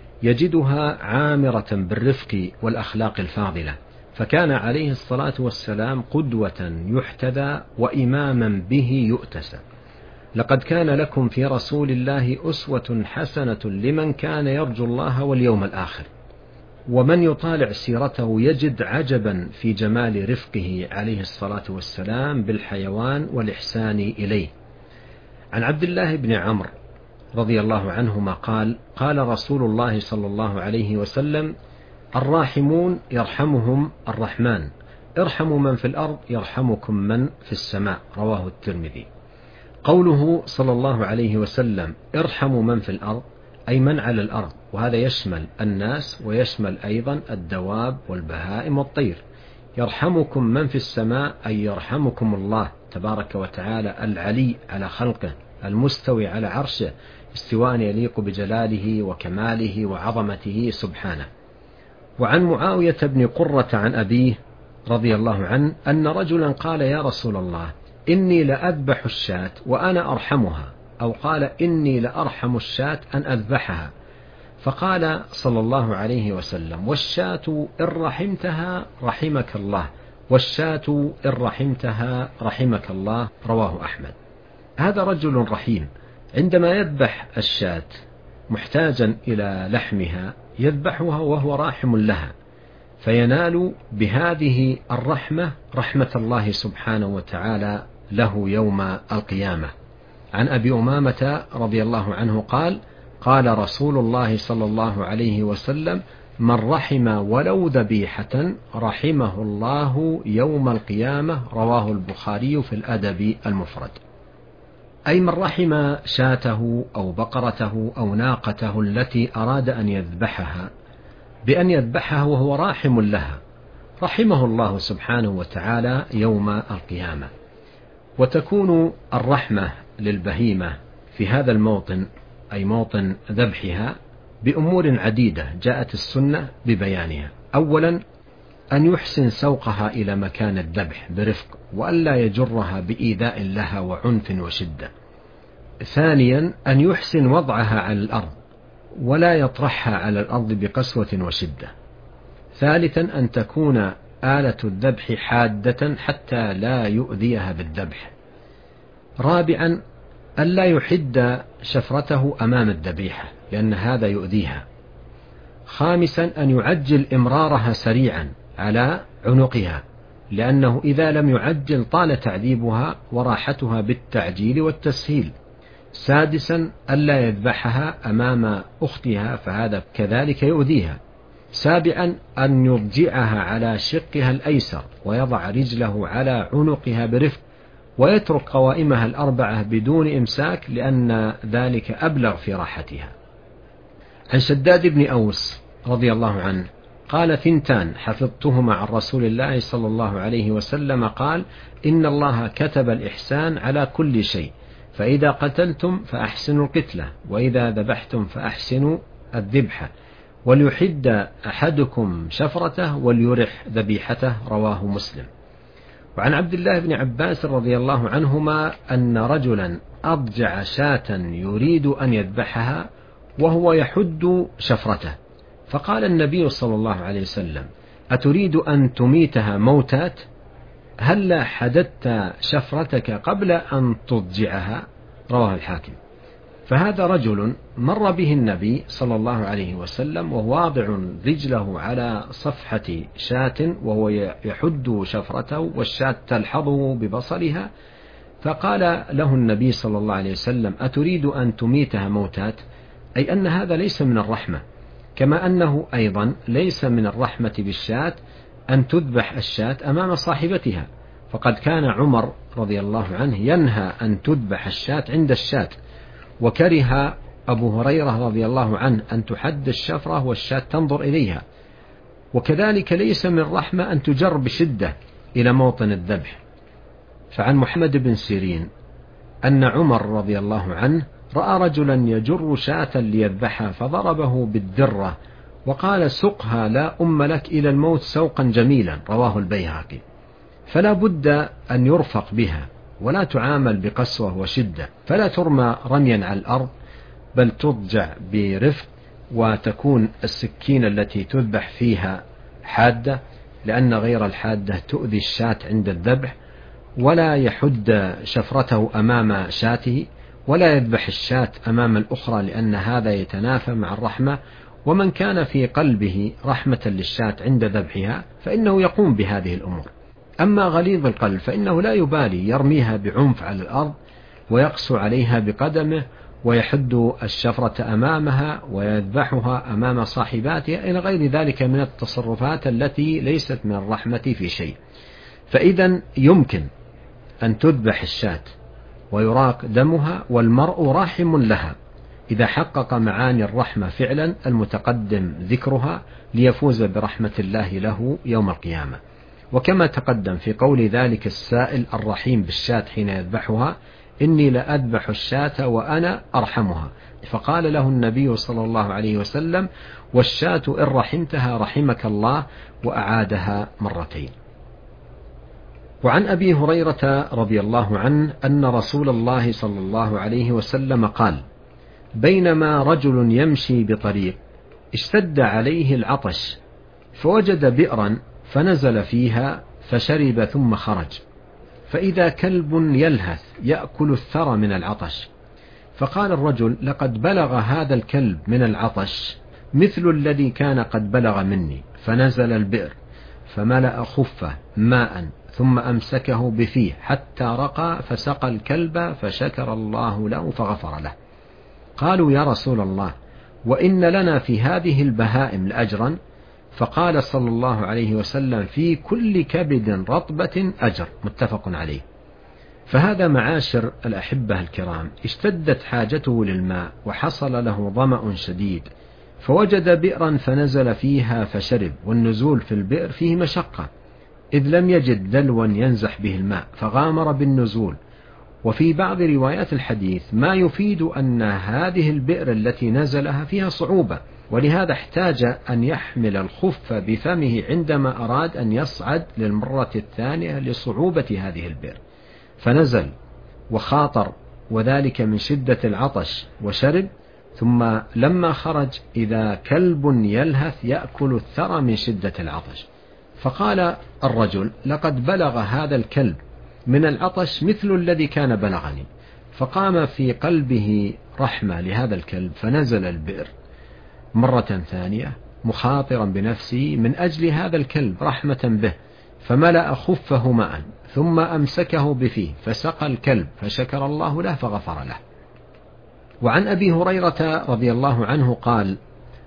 يجدها عامرة بالرفق والأخلاق الفاضلة، فكان عليه الصلاة والسلام قدوة يحتذى وإماما به يؤتسى. لقد كان لكم في رسول الله أسوة حسنة لمن كان يرجو الله واليوم الآخر. ومن يطالع سيرته يجد عجبا في جمال رفقه عليه الصلاة والسلام بالحيوان والإحسان إليه. عن عبد الله بن عمرو رضي الله عنهما قال: قال رسول الله صلى الله عليه وسلم: الراحمون يرحمهم الرحمن، ارحموا من في الأرض يرحمكم من في السماء. رواه الترمذي. قوله صلى الله عليه وسلم ارحموا من في الأرض أي من على الأرض، وهذا يشمل الناس ويشمل أيضا الدواب والبهائم والطير. يرحمكم من في السماء أي يرحمكم الله تبارك وتعالى العلي على خلقه، المستوي على عرشه استواء يليق بجلاله وكماله وعظمته سبحانه. وعن معاوية بن قرة عن أبيه رضي الله عنه أن رجلا قال: يا رسول الله، إني لأذبح الشاة وأنا أرحمها، أو قال: إني لأرحم الشاة أن أذبحها. فقال صلى الله عليه وسلم: والشاة إن رحمتها رحمك الله، والشاة إن رحمتها رحمك الله. رواه أحمد. هذا رجل رحيم عندما يذبح الشاة محتاجا إلى لحمها يذبحها وهو راحم لها، فينال بهذه الرحمة رحمة الله سبحانه وتعالى له يوم القيامة. عن أبي أمامة رضي الله عنه قال: قال رسول الله صلى الله عليه وسلم: من رحم ولو ذبيحة رحمه الله يوم القيامة. رواه البخاري في الأدب المفرد. أي من رحم شاته أو بقرته أو ناقته التي أراد أن يذبحها بأن يذبحها وهو راحم لها، رحمه الله سبحانه وتعالى يوم القيامة. وتكون الرحمة للبهيمة في هذا الموطن، أي موطن ذبحها، بأمور عديدة جاءت السنة ببيانها. أولا، أن يحسن سوقها إلى مكان الذبح برفق، وألا يجرها بإيذاء لها وعنف وشدة. ثانيا، أن يحسن وضعها على الأرض ولا يطرحها على الأرض بقسوة وشدة. ثالثا، أن تكون آلة الذبح حادة حتى لا يؤذيها بالذبح. رابعا، أن لا يحد شفرته أمام الذبيحة لأن هذا يؤذيها. خامسا، أن يعجل إمرارها سريعا على عنقها، لأنه إذا لم يعجل طال تعذيبها وراحتها بالتعجيل والتسهيل. سادسا، ألا يذبحها أمام أختها، فهذا كذلك يؤذيها. 7 أن يضجعها على شقها الأيسر ويضع رجله على عنقها برفق ويترك قوائمها ال4 بدون إمساك لأن ذلك أبلغ في راحتها. عن شداد بن أوس رضي الله عنه قال 2 حفظتهما عن رسول الله صلى الله عليه وسلم قال: إن الله كتب الإحسان على كل شيء، فإذا قتلتم فأحسنوا القتلة، وإذا ذبحتم فأحسنوا الذبحة، وليحد أحدكم شفرته وليرح ذبيحته. رواه مسلم. وعن عبد الله بن عباس رضي الله عنهما أن رجلا أضجع شاة يريد أن يذبحها وهو يحد شفرته، فقال النبي صلى الله عليه وسلم: أتريد أن تميتها موتات؟ هلا حددت شفرتك قبل أن تضجعها؟ رواه الحاكم. فهذا رجل مر به النبي صلى الله عليه وسلم وهو واضع رجله على صفحة شاة وهو يحد شفرته والشاة تلحظه ببصرها، فقال له النبي صلى الله عليه وسلم: أتريد أن تميتها موتات؟ أي أن هذا ليس من الرحمة، كما أنه أيضا ليس من الرحمة بالشاة أن تذبح الشاة أمام صاحبتها، فقد كان عمر رضي الله عنه ينهى أن تذبح الشاة عند الشاة، وكره أبو هريرة رضي الله عنه أن تحد الشفرة والشاة تنظر إليها. وكذلك ليس من رحمة أن تجر بشدة إلى موطن الذبح. فعن محمد بن سيرين أن عمر رضي الله عنه رأى رجلا يجر شاة ليذبحها فضربه بالدرة وقال: سقها لا أم لك إلى الموت سوقا جميلا. رواه البيهقي. فلا بد أن يرفق بها ولا تعامل بقسوة وشدة، فلا ترمى رميا على الأرض بل تضجع برفق، وتكون السكين التي تذبح فيها حادة، لأن غير الحادة تؤذي الشاة عند الذبح، ولا يحد شفرته أمام شاته، ولا يذبح الشاة أمام الأخرى، لأن هذا يتنافى مع الرحمة. ومن كان في قلبه رحمة للشاة عند ذبحها فإنه يقوم بهذه الأمور. أما غليظ القلب فإنه لا يبالي، يرميها بعنف على الأرض ويقسو عليها بقدمه ويحد الشفرة أمامها ويذبحها أمام صاحباتها إلى غير ذلك من التصرفات التي ليست من الرحمة في شيء. فإذا يمكن أن تذبح الشاة ويراق دمها والمرء راحم لها إذا حقق معاني الرحمة فعلا المتقدم ذكرها ليفوز برحمة الله له يوم القيامة. وكما تقدم في قول ذلك السائل الرحيم بالشاة حين يذبحها: إني لأذبح الشاة وأنا أرحمها، فقال له النبي صلى الله عليه وسلم: والشاة إن رحمتها رحمك الله، وأعادها 2. وعن أبي هريرة رضي الله عنه أن رسول الله صلى الله عليه وسلم قال: بينما رجل يمشي بطريق اشتد عليه العطش فوجد بئرا فنزل فيها فشرب ثم خرج، فإذا كلب يلهث يأكل الثرى من العطش، فقال الرجل: لقد بلغ هذا الكلب من العطش مثل الذي كان قد بلغ مني، فنزل البئر فملأ خفه ماء ثم أمسكه بفيه حتى رقى فسقى الكلب فشكر الله له فغفر له. قالوا: يا رسول الله، وإن لنا في هذه البهائم لأجرا؟ فقال صلى الله عليه وسلم: في كل كبد رطبة أجر. متفق عليه. فهذا معاشر الأحبة الكرام اشتدت حاجته للماء وحصل له ظمأ شديد، فوجد بئرا فنزل فيها فشرب، والنزول في البئر فيه مشقة إذ لم يجد دلوا ينزح به الماء فغامر بالنزول. وفي بعض روايات الحديث ما يفيد أن هذه البئر التي نزلها فيها صعوبة، ولهذا احتاج أن يحمل الخف بفمه عندما أراد أن يصعد للمرة الثانية لصعوبة هذه البئر، فنزل وخاطر وذلك من شدة العطش وشرب، ثم لما خرج إذا كلب يلهث يأكل الثرى من شدة العطش، فقال الرجل: لقد بلغ هذا الكلب من العطش مثل الذي كان بلغني. فقام في قلبه رحمة لهذا الكلب فنزل البئر مرة ثانية مخاطرا بنفسه من أجل هذا الكلب رحمة به، فملأ خفه ماء ثم أمسكه بفيه فسقى الكلب فشكر الله له فغفر له. وعن أبي هريرة رضي الله عنه قال: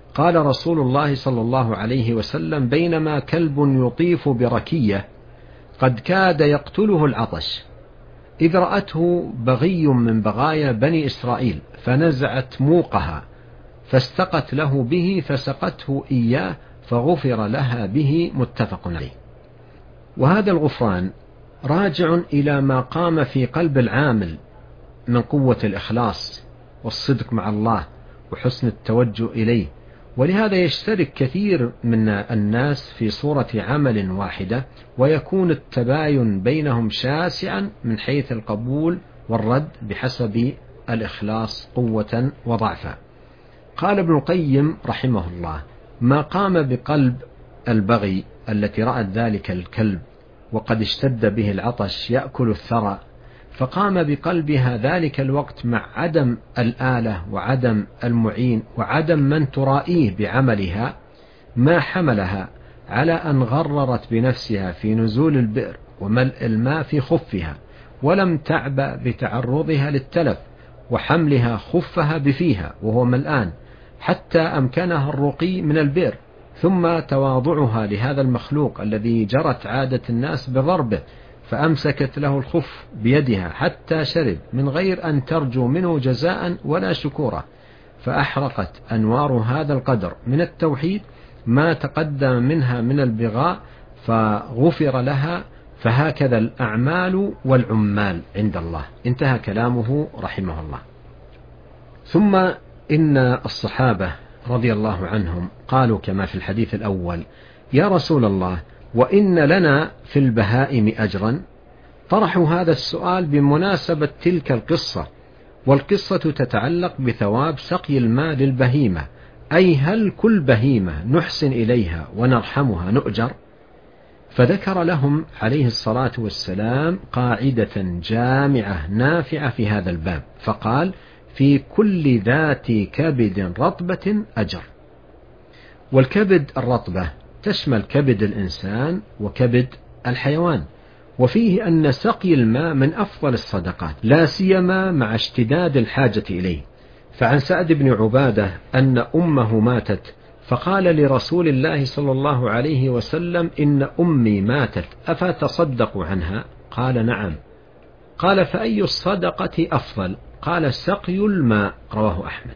قال رسول الله صلى الله عليه وسلم: بينما كلب يطيف بركية قد كاد يقتله العطش، إذ رأته بغي من بغايا بني إسرائيل فنزعت موقها فاستقت له به فسقته إياه فغفر لها به، متفق عليه. وهذا الغفران راجع إلى ما قام في قلب العامل من قوة الإخلاص والصدق مع الله وحسن التوجه إليه، ولهذا يشترك كثير من الناس في صورة عمل واحدة، ويكون التباين بينهم شاسعا من حيث القبول والرد بحسب الإخلاص قوة وضعفا. قال ابن القيم رحمه الله: ما قام بقلب البغي التي رأت ذلك الكلب وقد اشتد به العطش يأكل الثرى، فقام بقلبها ذلك الوقت مع عدم الآلة وعدم المعين وعدم من ترائيه بعملها، ما حملها على أن غررت بنفسها في نزول البئر وملء الماء في خفها، ولم تعبأ بتعرضها للتلف وحملها خفها بفيها وهو ملآن حتى أمكنها الرقي من البئر، ثم تواضعها لهذا المخلوق الذي جرت عادة الناس بضربه، فأمسكت له الخف بيدها حتى شرب من غير أن ترجو منه جزاء ولا شكورا، فأحرقت أنوار هذا القدر من التوحيد ما تقدم منها من البغاء فغفر لها. فهكذا الأعمال والعمال عند الله. انتهى كلامه رحمه الله. ثم إن الصحابة رضي الله عنهم قالوا كما في الحديث الأول: يا رسول الله، وإن لنا في البهائم أجرا؟ طرحوا هذا السؤال بمناسبة تلك القصة، والقصة تتعلق بثواب سقي الماء للبهيمة، أي هل كل بهيمة نحسن إليها ونرحمها نؤجر؟ فذكر لهم عليه الصلاة والسلام قاعدة جامعة نافعة في هذا الباب، فقال: في كل ذات كبد رطبة أجر. والكبد الرطبة تشمل كبد الإنسان وكبد الحيوان، وفيه أن سقي الماء من أفضل الصدقات، لا سيما مع اشتداد الحاجة إليه. فعن سعد بن عبادة أن أمه ماتت، فقال لرسول الله صلى الله عليه وسلم: إن أمي ماتت أفتصدق عنها؟ قال: نعم. قال: فأي الصدقة أفضل؟ قال: سقي الماء، رواه أحمد.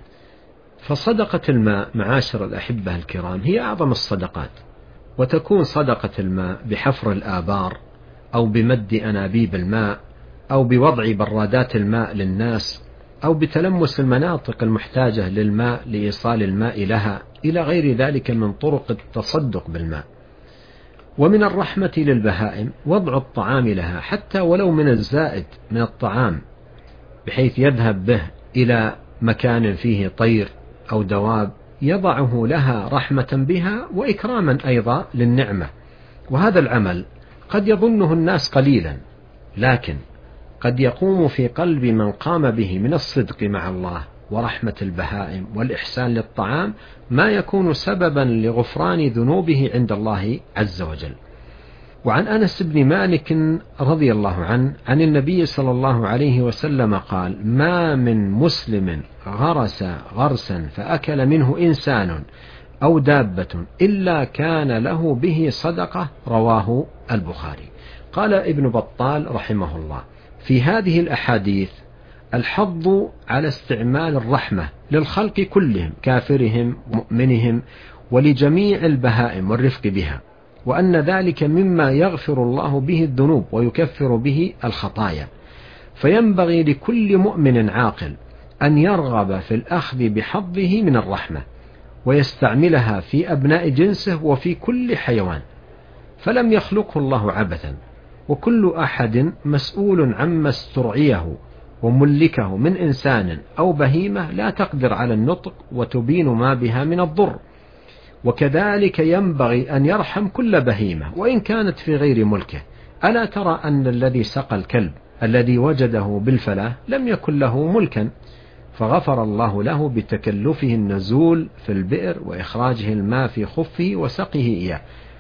فصدقة الماء معاشر الأحبة الكرام هي أعظم الصدقات، وتكون صدقة الماء بحفر الآبار أو بمد أنابيب الماء أو بوضع برادات الماء للناس أو بتلمس المناطق المحتاجة للماء لإيصال الماء لها، إلى غير ذلك من طرق التصدق بالماء. ومن الرحمة للبهائم وضع الطعام لها حتى ولو من الزائد من الطعام، بحيث يذهب به إلى مكان فيه طير أو دواب، يضعه لها رحمة بها وإكراما أيضا للنعمة. وهذا العمل قد يظنه الناس قليلا، لكن قد يقوم في قلب من قام به من الصدق مع الله ورحمة البهائم والإحسان للطعام ما يكون سببا لغفران ذنوبه عند الله عز وجل. وعن أنس بن مالك رضي الله عنه عن النبي صلى الله عليه وسلم قال: ما من مسلم غرس غرسا فأكل منه إنسان أو دابة إلا كان له به صدقة، رواه البخاري. قال ابن بطال رحمه الله: في هذه الأحاديث الحض على استعمال الرحمة للخلق كلهم، كافرهم ومؤمنهم ولجميع البهائم، والرفق بها، وأن ذلك مما يغفر الله به الذنوب ويكفر به الخطايا. فينبغي لكل مؤمن عاقل أن يرغب في الأخذ بحظه من الرحمة ويستعملها في أبناء جنسه وفي كل حيوان، فلم يخلقه الله عبثا، وكل أحد مسؤول عما استرعيه وملكه من إنسان أو بهيمة لا تقدر على النطق وتبين ما بها من الضر. وكذلك ينبغي أن يرحم كل بهيمة وإن كانت في غير ملكه. ألا ترى أن الذي سقى الكلب الذي وجده بالفلاة لم يكن له ملكا، فغفر الله له بتكلفه النزول في البئر وإخراجه الماء في خفه وسقيه إياه.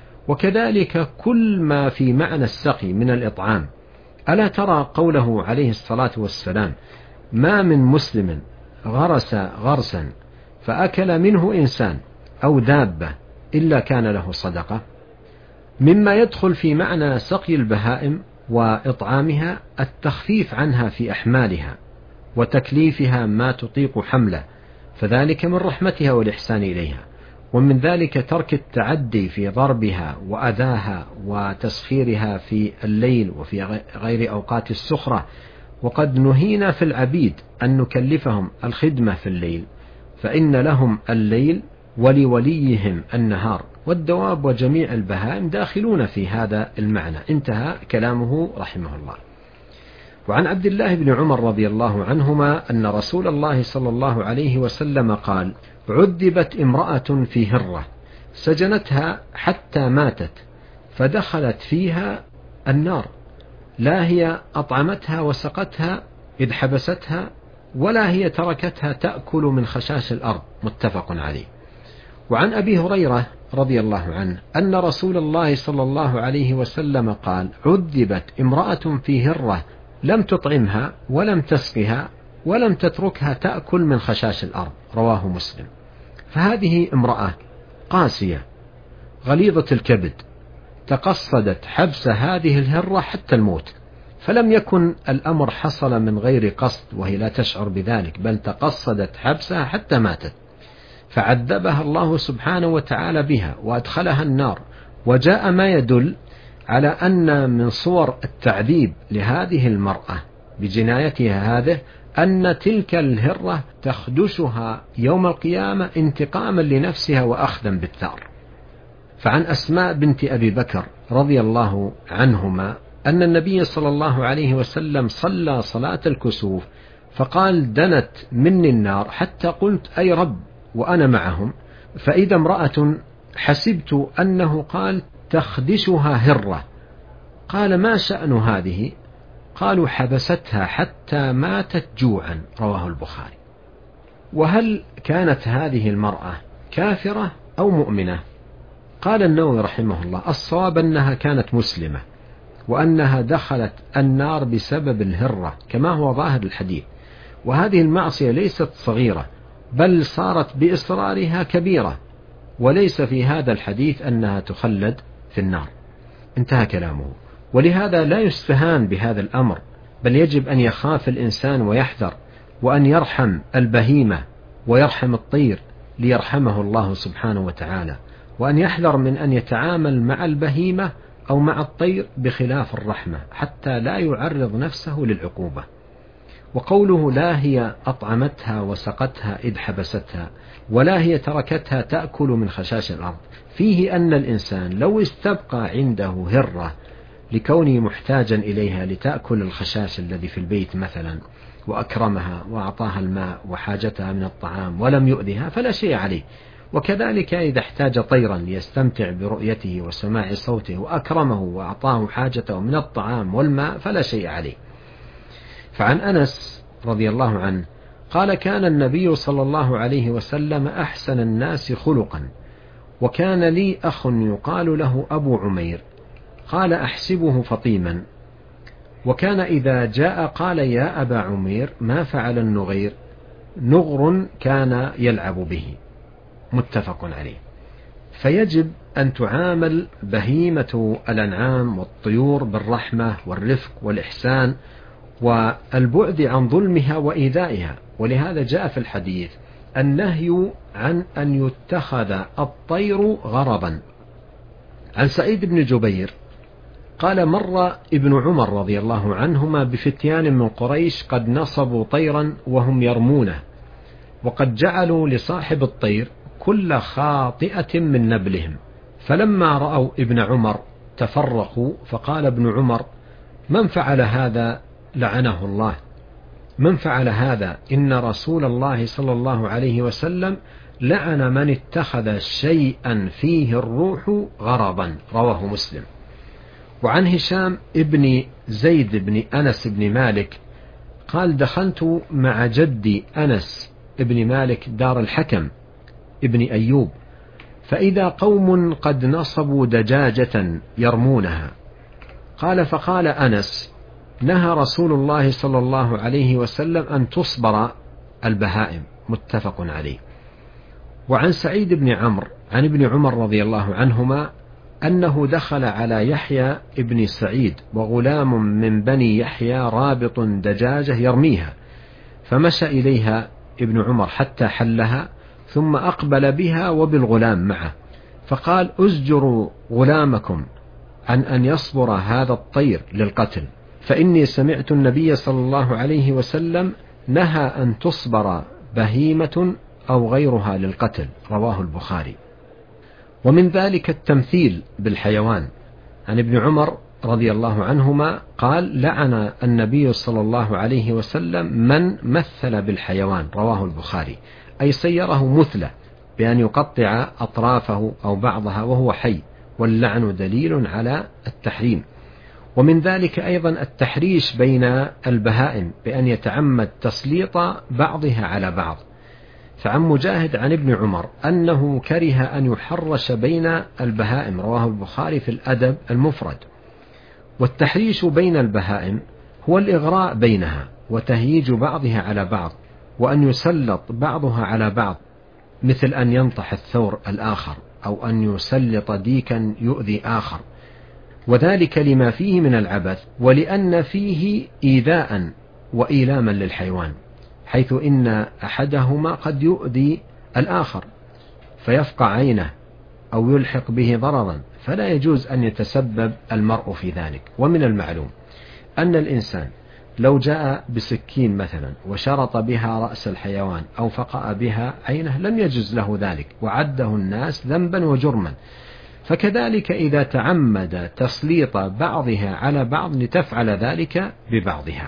وكذلك كل ما في معنى السقي من الإطعام. ألا ترى قوله عليه الصلاة والسلام: ما من مسلم غرس غرسا فأكل منه إنسان أو دابة إلا كان له صدقة. مما يدخل في معنى سقي البهائم وإطعامها التخفيف عنها في أحمالها وتكليفها ما تطيق حمله، فذلك من رحمتها والإحسان إليها. ومن ذلك ترك التعدي في ضربها وأذاها وتسخيرها في الليل وفي غير أوقات السخرة. وقد نهينا في العبيد أن نكلفهم الخدمة في الليل، فإن لهم الليل ولوليهم النهار، والدواب وجميع البهائم داخلون في هذا المعنى. انتهى كلامه رحمه الله. وعن عبد الله بن عمر رضي الله عنهما أن رسول الله صلى الله عليه وسلم قال: عذبت امرأة في هرة سجنتها حتى ماتت، فدخلت فيها النار، لا هي أطعمتها وسقتها إذ حبستها، ولا هي تركتها تأكل من خشاش الأرض. متفق عليه. وعن أبي هريرة رضي الله عنه أن رسول الله صلى الله عليه وسلم قال: عذبت امرأة في هرة لم تطعمها ولم تسقها ولم تتركها تأكل من خشاش الأرض. رواه مسلم. فهذه امرأة قاسية غليظة الكبد تقصدت حبس هذه الهرة حتى الموت، فلم يكن الأمر حصل من غير قصد وهي لا تشعر بذلك، بل تقصدت حبسها حتى ماتت، فعذبها الله سبحانه وتعالى بها وأدخلها النار. وجاء ما يدل على أن من صور التعذيب لهذه المرأة بجنايتها هذه أن تلك الهرة تخدشها يوم القيامة انتقاما لنفسها وأخذا بالثأر. فعن أسماء بنت أبي بكر رضي الله عنهما أن النبي صلى الله عليه وسلم صلى صلاة الكسوف فقال: دنت مني النار حتى قلت: أي رب وأنا معهم، فإذا امرأة حسبت أنه قال: تخدشها هرة. قال: ما شأن هذه؟ قالوا: حبستها حتى ماتت جوعا. رواه البخاري. وهل كانت هذه المرأة كافرة أو مؤمنة؟ قال النووي رحمه الله: الصواب أنها كانت مسلمة، وأنها دخلت النار بسبب الهرة كما هو ظاهر الحديث. وهذه المعصية ليست صغيرة، بل صارت بإصرارها كبيرة، وليس في هذا الحديث أنها تخلد في النار. انتهى كلامه. ولهذا لا يستهان بهذا الأمر، بل يجب أن يخاف الإنسان ويحذر، وأن يرحم البهيمة ويرحم الطير ليرحمه الله سبحانه وتعالى، وأن يحذر من أن يتعامل مع البهيمة أو مع الطير بخلاف الرحمة حتى لا يعرض نفسه للعقوبة. وقوله: لا هي أطعمتها وسقتها إذ حبستها ولا هي تركتها تأكل من خشاش الأرض، فيه أن الإنسان لو استبقى عنده هرة لكونه محتاجا إليها لتأكل الخشاش الذي في البيت مثلا، وأكرمها وأعطاها الماء وحاجتها من الطعام ولم يؤذها فلا شيء عليه. وكذلك إذا احتاج طيرا ليستمتع برؤيته وسماع صوته وأكرمه وأعطاه حاجته من الطعام والماء فلا شيء عليه. فعن أنس رضي الله عنه قال: كان النبي صلى الله عليه وسلم أحسن الناس خلقا، وكان لي أخ يقال له أبو عمير، قال: أحسبه فطيما، وكان إذا جاء قال: يا أبا عمير ما فعل النغير؟ نغر كان يلعب به. متفق عليه. فيجب أن تعامل بهيمة الأنعام والطيور بالرحمة والرفق والإحسان والبعد عن ظلمها وإيذائها. ولهذا جاء في الحديث النهي عن أن يتخذ الطير غرضا. عن سعيد بن جبير قال: مر ابن عمر رضي الله عنهما بفتيان من قريش قد نصبوا طيرا وهم يرمونه، وقد جعلوا لصاحب الطير كل خاطئة من نبلهم، فلما رأوا ابن عمر تفرقوا، فقال ابن عمر: من فعل هذا لعنه الله، من فعل هذا؟ إن رسول الله صلى الله عليه وسلم لعن من اتخذ شيئا فيه الروح غرضا. رواه مسلم. وعن هشام ابن زيد بن أنس بن مالك قال: دخلت مع جدي أنس ابن مالك دار الحكم ابن أيوب، فإذا قوم قد نصبوا دجاجة يرمونها. قال: فقال أنس: نهى رسول الله صلى الله عليه وسلم أن تصبر البهائم. متفق عليه. وعن سعيد بن عمرو عن ابن عمر رضي الله عنهما أنه دخل على يحيى ابن سعيد وغلام من بني يحيى رابط دجاجة يرميها، فمشى إليها ابن عمر حتى حلها ثم أقبل بها وبالغلام معه، فقال: أزجروا غلامكم عن أن يصبر هذا الطير للقتل، فإني سمعت النبي صلى الله عليه وسلم نهى أن تصبر بهيمة أو غيرها للقتل. رواه البخاري. ومن ذلك التمثيل بالحيوان. عن ابن عمر رضي الله عنهما قال: لعن النبي صلى الله عليه وسلم من مثل بالحيوان. رواه البخاري. أي سيره مثلة بأن يقطع أطرافه أو بعضها وهو حي، واللعن دليل على التحريم. ومن ذلك أيضا التحريش بين البهائم بأن يتعمد تسليط بعضها على بعض. فعن مجاهد عن ابن عمر أنه كره أن يحرش بين البهائم. رواه البخاري في الأدب المفرد. والتحريش بين البهائم هو الإغراء بينها وتهييج بعضها على بعض، وأن يسلط بعضها على بعض، مثل أن ينطح الثور الآخر أو أن يسلط ديكا يؤذي آخر، وذلك لما فيه من العبث، ولأن فيه إيذاء وإيلاما للحيوان، حيث إن أحدهما قد يؤذي الآخر فيفقع عينه أو يلحق به ضررا، فلا يجوز أن يتسبب المرء في ذلك. ومن المعلوم أن الإنسان لو جاء بسكين مثلا وشرط بها رأس الحيوان أو فقأ بها عينه لم يجوز له ذلك، وعده الناس ذنبا وجرما. فكذلك إذا تعمد تسليط بعضها على بعض لتفعل ذلك ببعضها.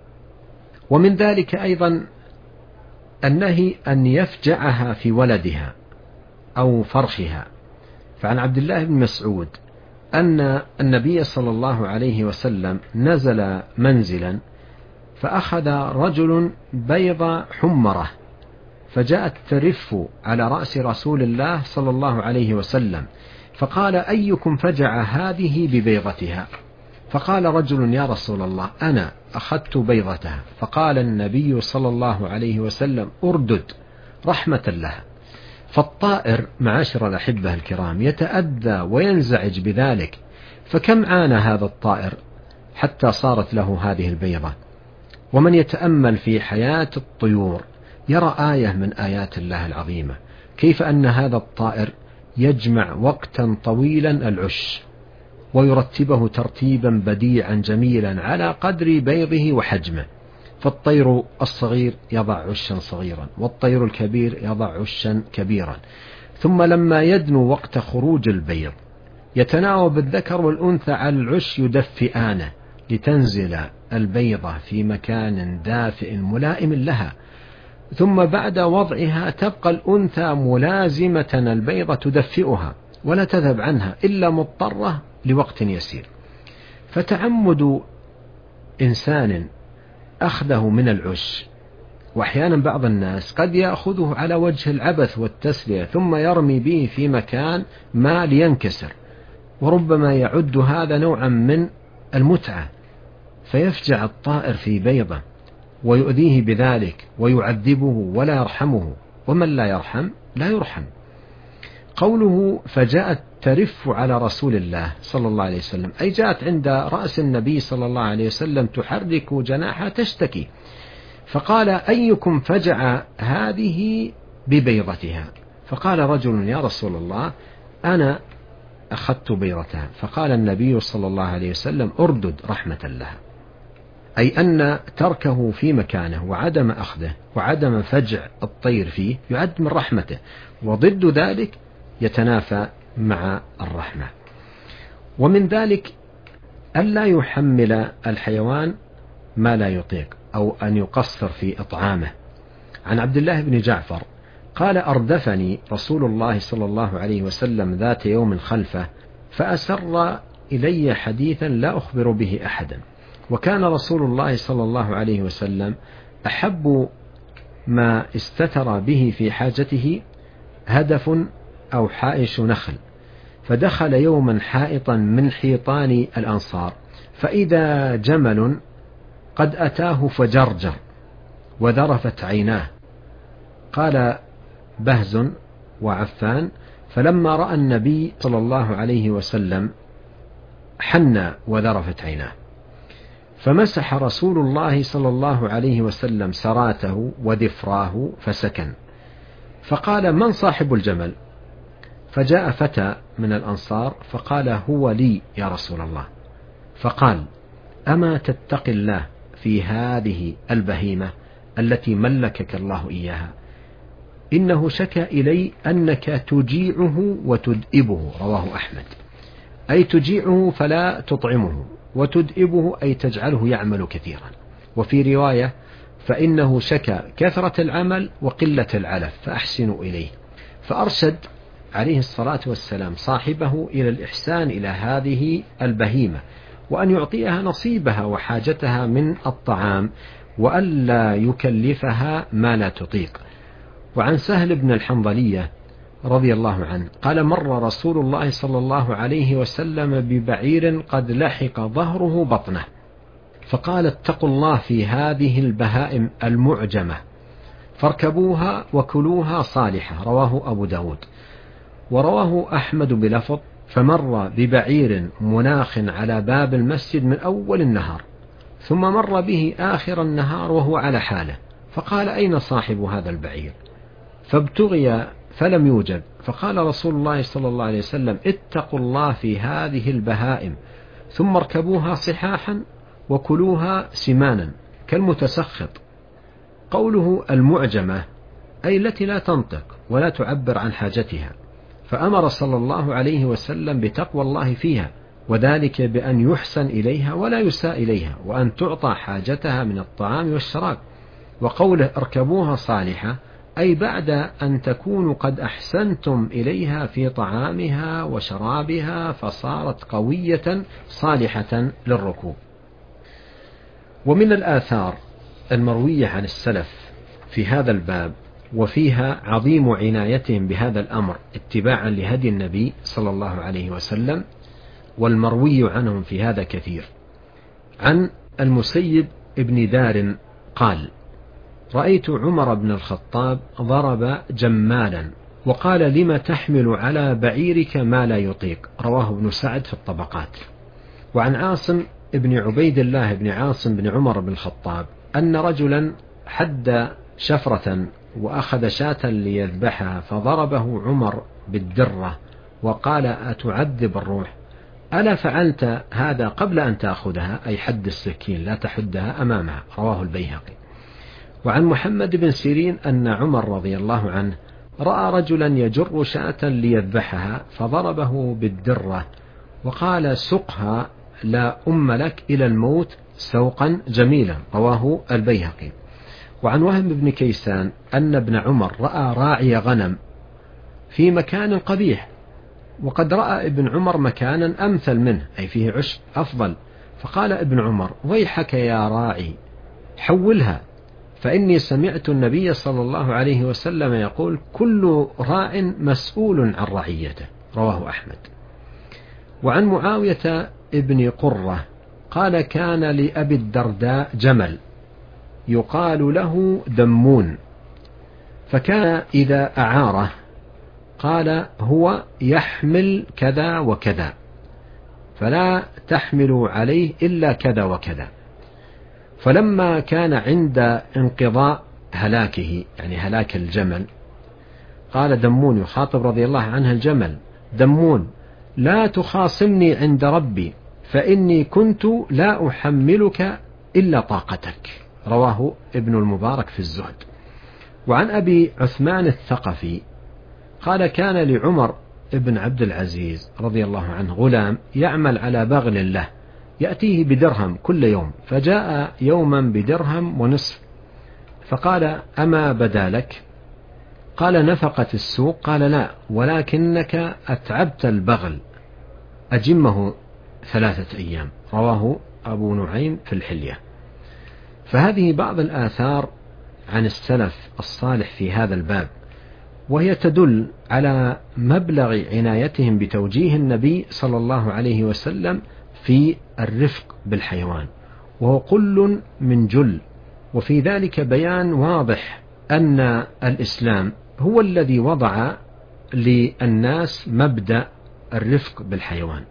ومن ذلك أيضا النهي أن يفجعها في ولدها أو فرخها. فعن عبد الله بن مسعود أن النبي صلى الله عليه وسلم نزل منزلا فأخذ رجل بيض حمرة فجاءت ترف على رأس رسول الله صلى الله عليه وسلم، فقال: أيكم فجع هذه ببيضتها؟ فقال رجل: يا رسول الله أنا أخذت بيضتها. فقال النبي صلى الله عليه وسلم: أردد رحمة لها. فالطائر معاشر الأحبة الكرام يتأذى وينزعج بذلك، فكم عانى هذا الطائر حتى صارت له هذه البيضة. ومن يتأمل في حياة الطيور يرى آية من آيات الله العظيمة، كيف أن هذا الطائر يجمع وقتا طويلا العش ويرتبه ترتيبا بديعا جميلا على قدر بيضه وحجمه. فالطير الصغير يضع عشا صغيرا، والطير الكبير يضع عشا كبيرا، ثم لما يدنو وقت خروج البيض يتناوب الذكر والأنثى على العش يدفئانه لتنزل البيضة في مكان دافئ ملائم لها، ثم بعد وضعها تبقى الأنثى ملازمة البيضة تدفئها ولا تذهب عنها إلا مضطرة لوقت يسير. فتعمد إنسان أخذه من العش، وأحيانا بعض الناس قد يأخذه على وجه العبث والتسلية ثم يرمي به في مكان ما لينكسر، وربما يعد هذا نوعا من المتعة، فيفجع الطائر في بيضة ويؤذيه بذلك ويعذبه ولا يرحمه، ومن لا يرحم لا يرحم. قوله فجاءت ترف على رسول الله صلى الله عليه وسلم، أي جاءت عند رأس النبي صلى الله عليه وسلم تحرك جناحها تشتكي، فقال: أيكم فجع هذه ببيضتها؟ فقال رجل: يا رسول الله أنا أخذت بيضتها. فقال النبي صلى الله عليه وسلم: أردد رحمة لها، أي أن تركه في مكانه وعدم أخذه وعدم فجع الطير فيه يعد من رحمته، وضد ذلك يتنافى مع الرحمة. ومن ذلك ألا يحمل الحيوان ما لا يطيق أو أن يقصر في إطعامه. عن عبد الله بن جعفر قال: أردفني رسول الله صلى الله عليه وسلم ذات يوم خلفه فأسر إلي حديثا لا أخبر به أحدا، وكان رسول الله صلى الله عليه وسلم أحب ما استتر به في حاجته هدف أو حائش نخل، فدخل يوما حائطا من حيطان الأنصار فإذا جمل قد أتاه فجرجر وذرفت عيناه. قال بهز وعفان، فلما رأى النبي صلى الله عليه وسلم حنى وذرفت عيناه، فمسح رسول الله صلى الله عليه وسلم سراته وذفراه فسكن، فقال: من صاحب الجمل؟ فجاء فتى من الأنصار فقال: هو لي يا رسول الله. فقال: أما تتقي الله في هذه البهيمة التي ملكك الله إياها؟ إنه شكى إلي أنك تجيعه وتدئبه. رواه أحمد. أي تجيعه فلا تطعمه، وتدئبه أي تجعله يعمل كثيرا. وفي رواية: فإنه شكى كثرة العمل وقلة العلف فأحسنوا إليه. فأرشد عليه الصلاة والسلام صاحبه إلى الإحسان إلى هذه البهيمة، وأن يعطيها نصيبها وحاجتها من الطعام، وألا يكلفها ما لا تطيق. وعن سهل بن الحنظلية رضي الله عنه قال: مر رسول الله صلى الله عليه وسلم ببعير قد لحق ظهره بطنه، فقال: اتقوا الله في هذه البهائم المعجمة، فاركبوها وكلوها صالحة. رواه أبو داود. ورواه أحمد بلفظ: فمر ببعير مناخ على باب المسجد من أول النهار، ثم مر به آخر النهار وهو على حاله، فقال: أين صاحب هذا البعير؟ فابتغي فلم يوجد، فقال رسول الله صلى الله عليه وسلم: اتقوا الله في هذه البهائم، ثم اركبوها صحاحا وكلوها سمانا كالمتسخط. قوله المعجمة أي التي لا تنطق ولا تعبر عن حاجتها، فأمر صلى الله عليه وسلم بتقوى الله فيها، وذلك بأن يحسن إليها ولا يساء إليها، وأن تعطى حاجتها من الطعام والشراب. وقوله اركبوها صالحة أي بعد أن تكونوا قد أحسنتم إليها في طعامها وشرابها فصارت قوية صالحة للركوب. ومن الآثار المروية عن السلف في هذا الباب وفيها عظيم عنايتهم بهذا الأمر اتباعا لهدي النبي صلى الله عليه وسلم، والمروي عنهم في هذا كثير. عن المسيب ابن دار قال: رأيت عمر بن الخطاب ضرب جمالا وقال: لم تحمل على بعيرك ما لا يطيق. رواه ابن سعد في الطبقات. وعن عاصم ابن عبيد الله بن عاصم بن عمر بن الخطاب أن رجلا حد شفرة وأخذ شاة ليذبحها، فضربه عمر بالدرة وقال: أتعذب الروح؟ ألا فعلت هذا قبل أن تأخذها؟ أي حد السكين لا تحدها أمامها. رواه البيهقي. وعن محمد بن سيرين أن عمر رضي الله عنه رأى رجلا يجر شاة ليذبحها فضربه بالدرة وقال: سقها لا أم لك إلى الموت سوقا جميلا. رواه البيهقي. وعن وهم بن كيسان أن ابن عمر رأى راعي غنم في مكان قبيح، وقد رأى ابن عمر مكانا أمثل منه أي فيه عشب أفضل، فقال ابن عمر: ويحك يا راعي حولها، فإني سمعت النبي صلى الله عليه وسلم يقول: كل راع مسؤول عن رعيته. رواه أحمد. وعن معاوية ابن قرة قال: كان لأبي الدرداء جمل يقال له دمون، فكان إذا أعاره قال: هو يحمل كذا وكذا، فلا تحملوا عليه إلا كذا وكذا. فلما كان عند انقضاء هلاكه يعني هلاك الجمل قال دمون يخاطب رضي الله عنه الجمل: دمون لا تخاصمني عند ربي، فإني كنت لا أحملك إلا طاقتك. رواه ابن المبارك في الزهد. وعن أبي عثمان الثقفي قال: كان لعمر ابن عبد العزيز رضي الله عنه غلام يعمل على بغل له يأتيه بدرهم كل يوم، فجاء يوما بدرهم ونصف، فقال: أما بدا لك؟ قال: نفقة السوق. قال: لا، ولكنك أتعبت البغل، أجمه 3 أيام. رواه أبو نعيم في الحلية. فهذه بعض الآثار عن السلف الصالح في هذا الباب، وهي تدل على مبلغ عنايتهم بتوجيه النبي صلى الله عليه وسلم في الرفق بالحيوان، وهو قل من جل. وفي ذلك بيان واضح أن الإسلام هو الذي وضع للناس مبدأ الرفق بالحيوان.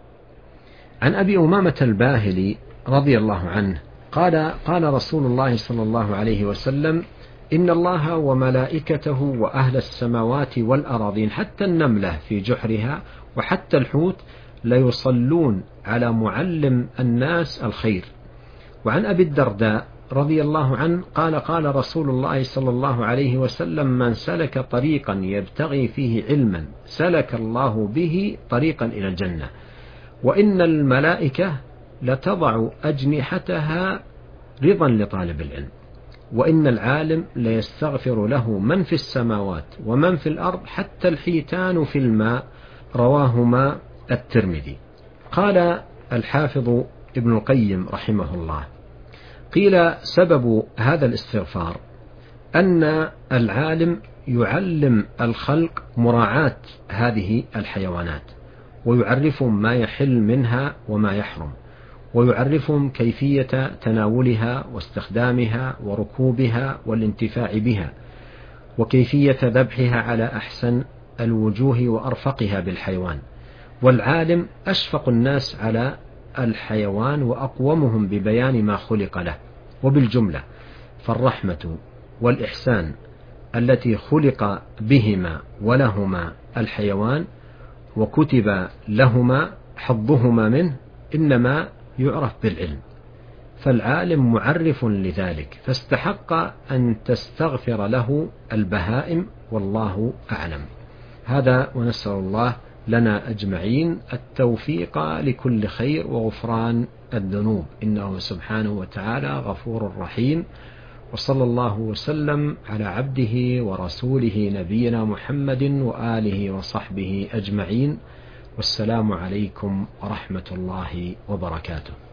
عن أبي أمامة الباهلي رضي الله عنه قال رسول الله صلى الله عليه وسلم: إن الله وملائكته وأهل السماوات والأراضين حتى النملة في جحرها وحتى الحوت ليصلون على معلم الناس الخير. وعن أبي الدرداء رضي الله عنه قال رسول الله صلى الله عليه وسلم: من سلك طريقا يبتغي فيه علما سلك الله به طريقا إلى الجنة، وإن الملائكة لتضع أجنحتها رضا لطالب العلم، وإن العالم ليستغفر له من في السماوات ومن في الأرض حتى الحيتان في الماء. رواهما الترمذي. قال الحافظ ابن القيم رحمه الله: قيل سبب هذا الاستغفار أن العالم يعلم الخلق مراعاة هذه الحيوانات، ويعرفهم ما يحل منها وما يحرم، ويعرفهم كيفية تناولها واستخدامها وركوبها والانتفاع بها، وكيفية ذبحها على أحسن الوجوه وأرفقها بالحيوان. والعالم أشفق الناس على الحيوان وأقومهم ببيان ما خلق له. وبالجملة فالرحمة والإحسان التي خلق بهما ولهما الحيوان وكتب لهما حظهما منه إنما يعرف بالعلم، فالعالم معرف لذلك، فاستحق أن تستغفر له البهائم، والله أعلم. هذا، ونسأل الله لنا أجمعين التوفيق لكل خير وغفران الذنوب، إنه سبحانه وتعالى غفور رحيم. وصلى الله وسلم على عبده ورسوله نبينا محمد وآله وصحبه أجمعين، والسلام عليكم ورحمة الله وبركاته.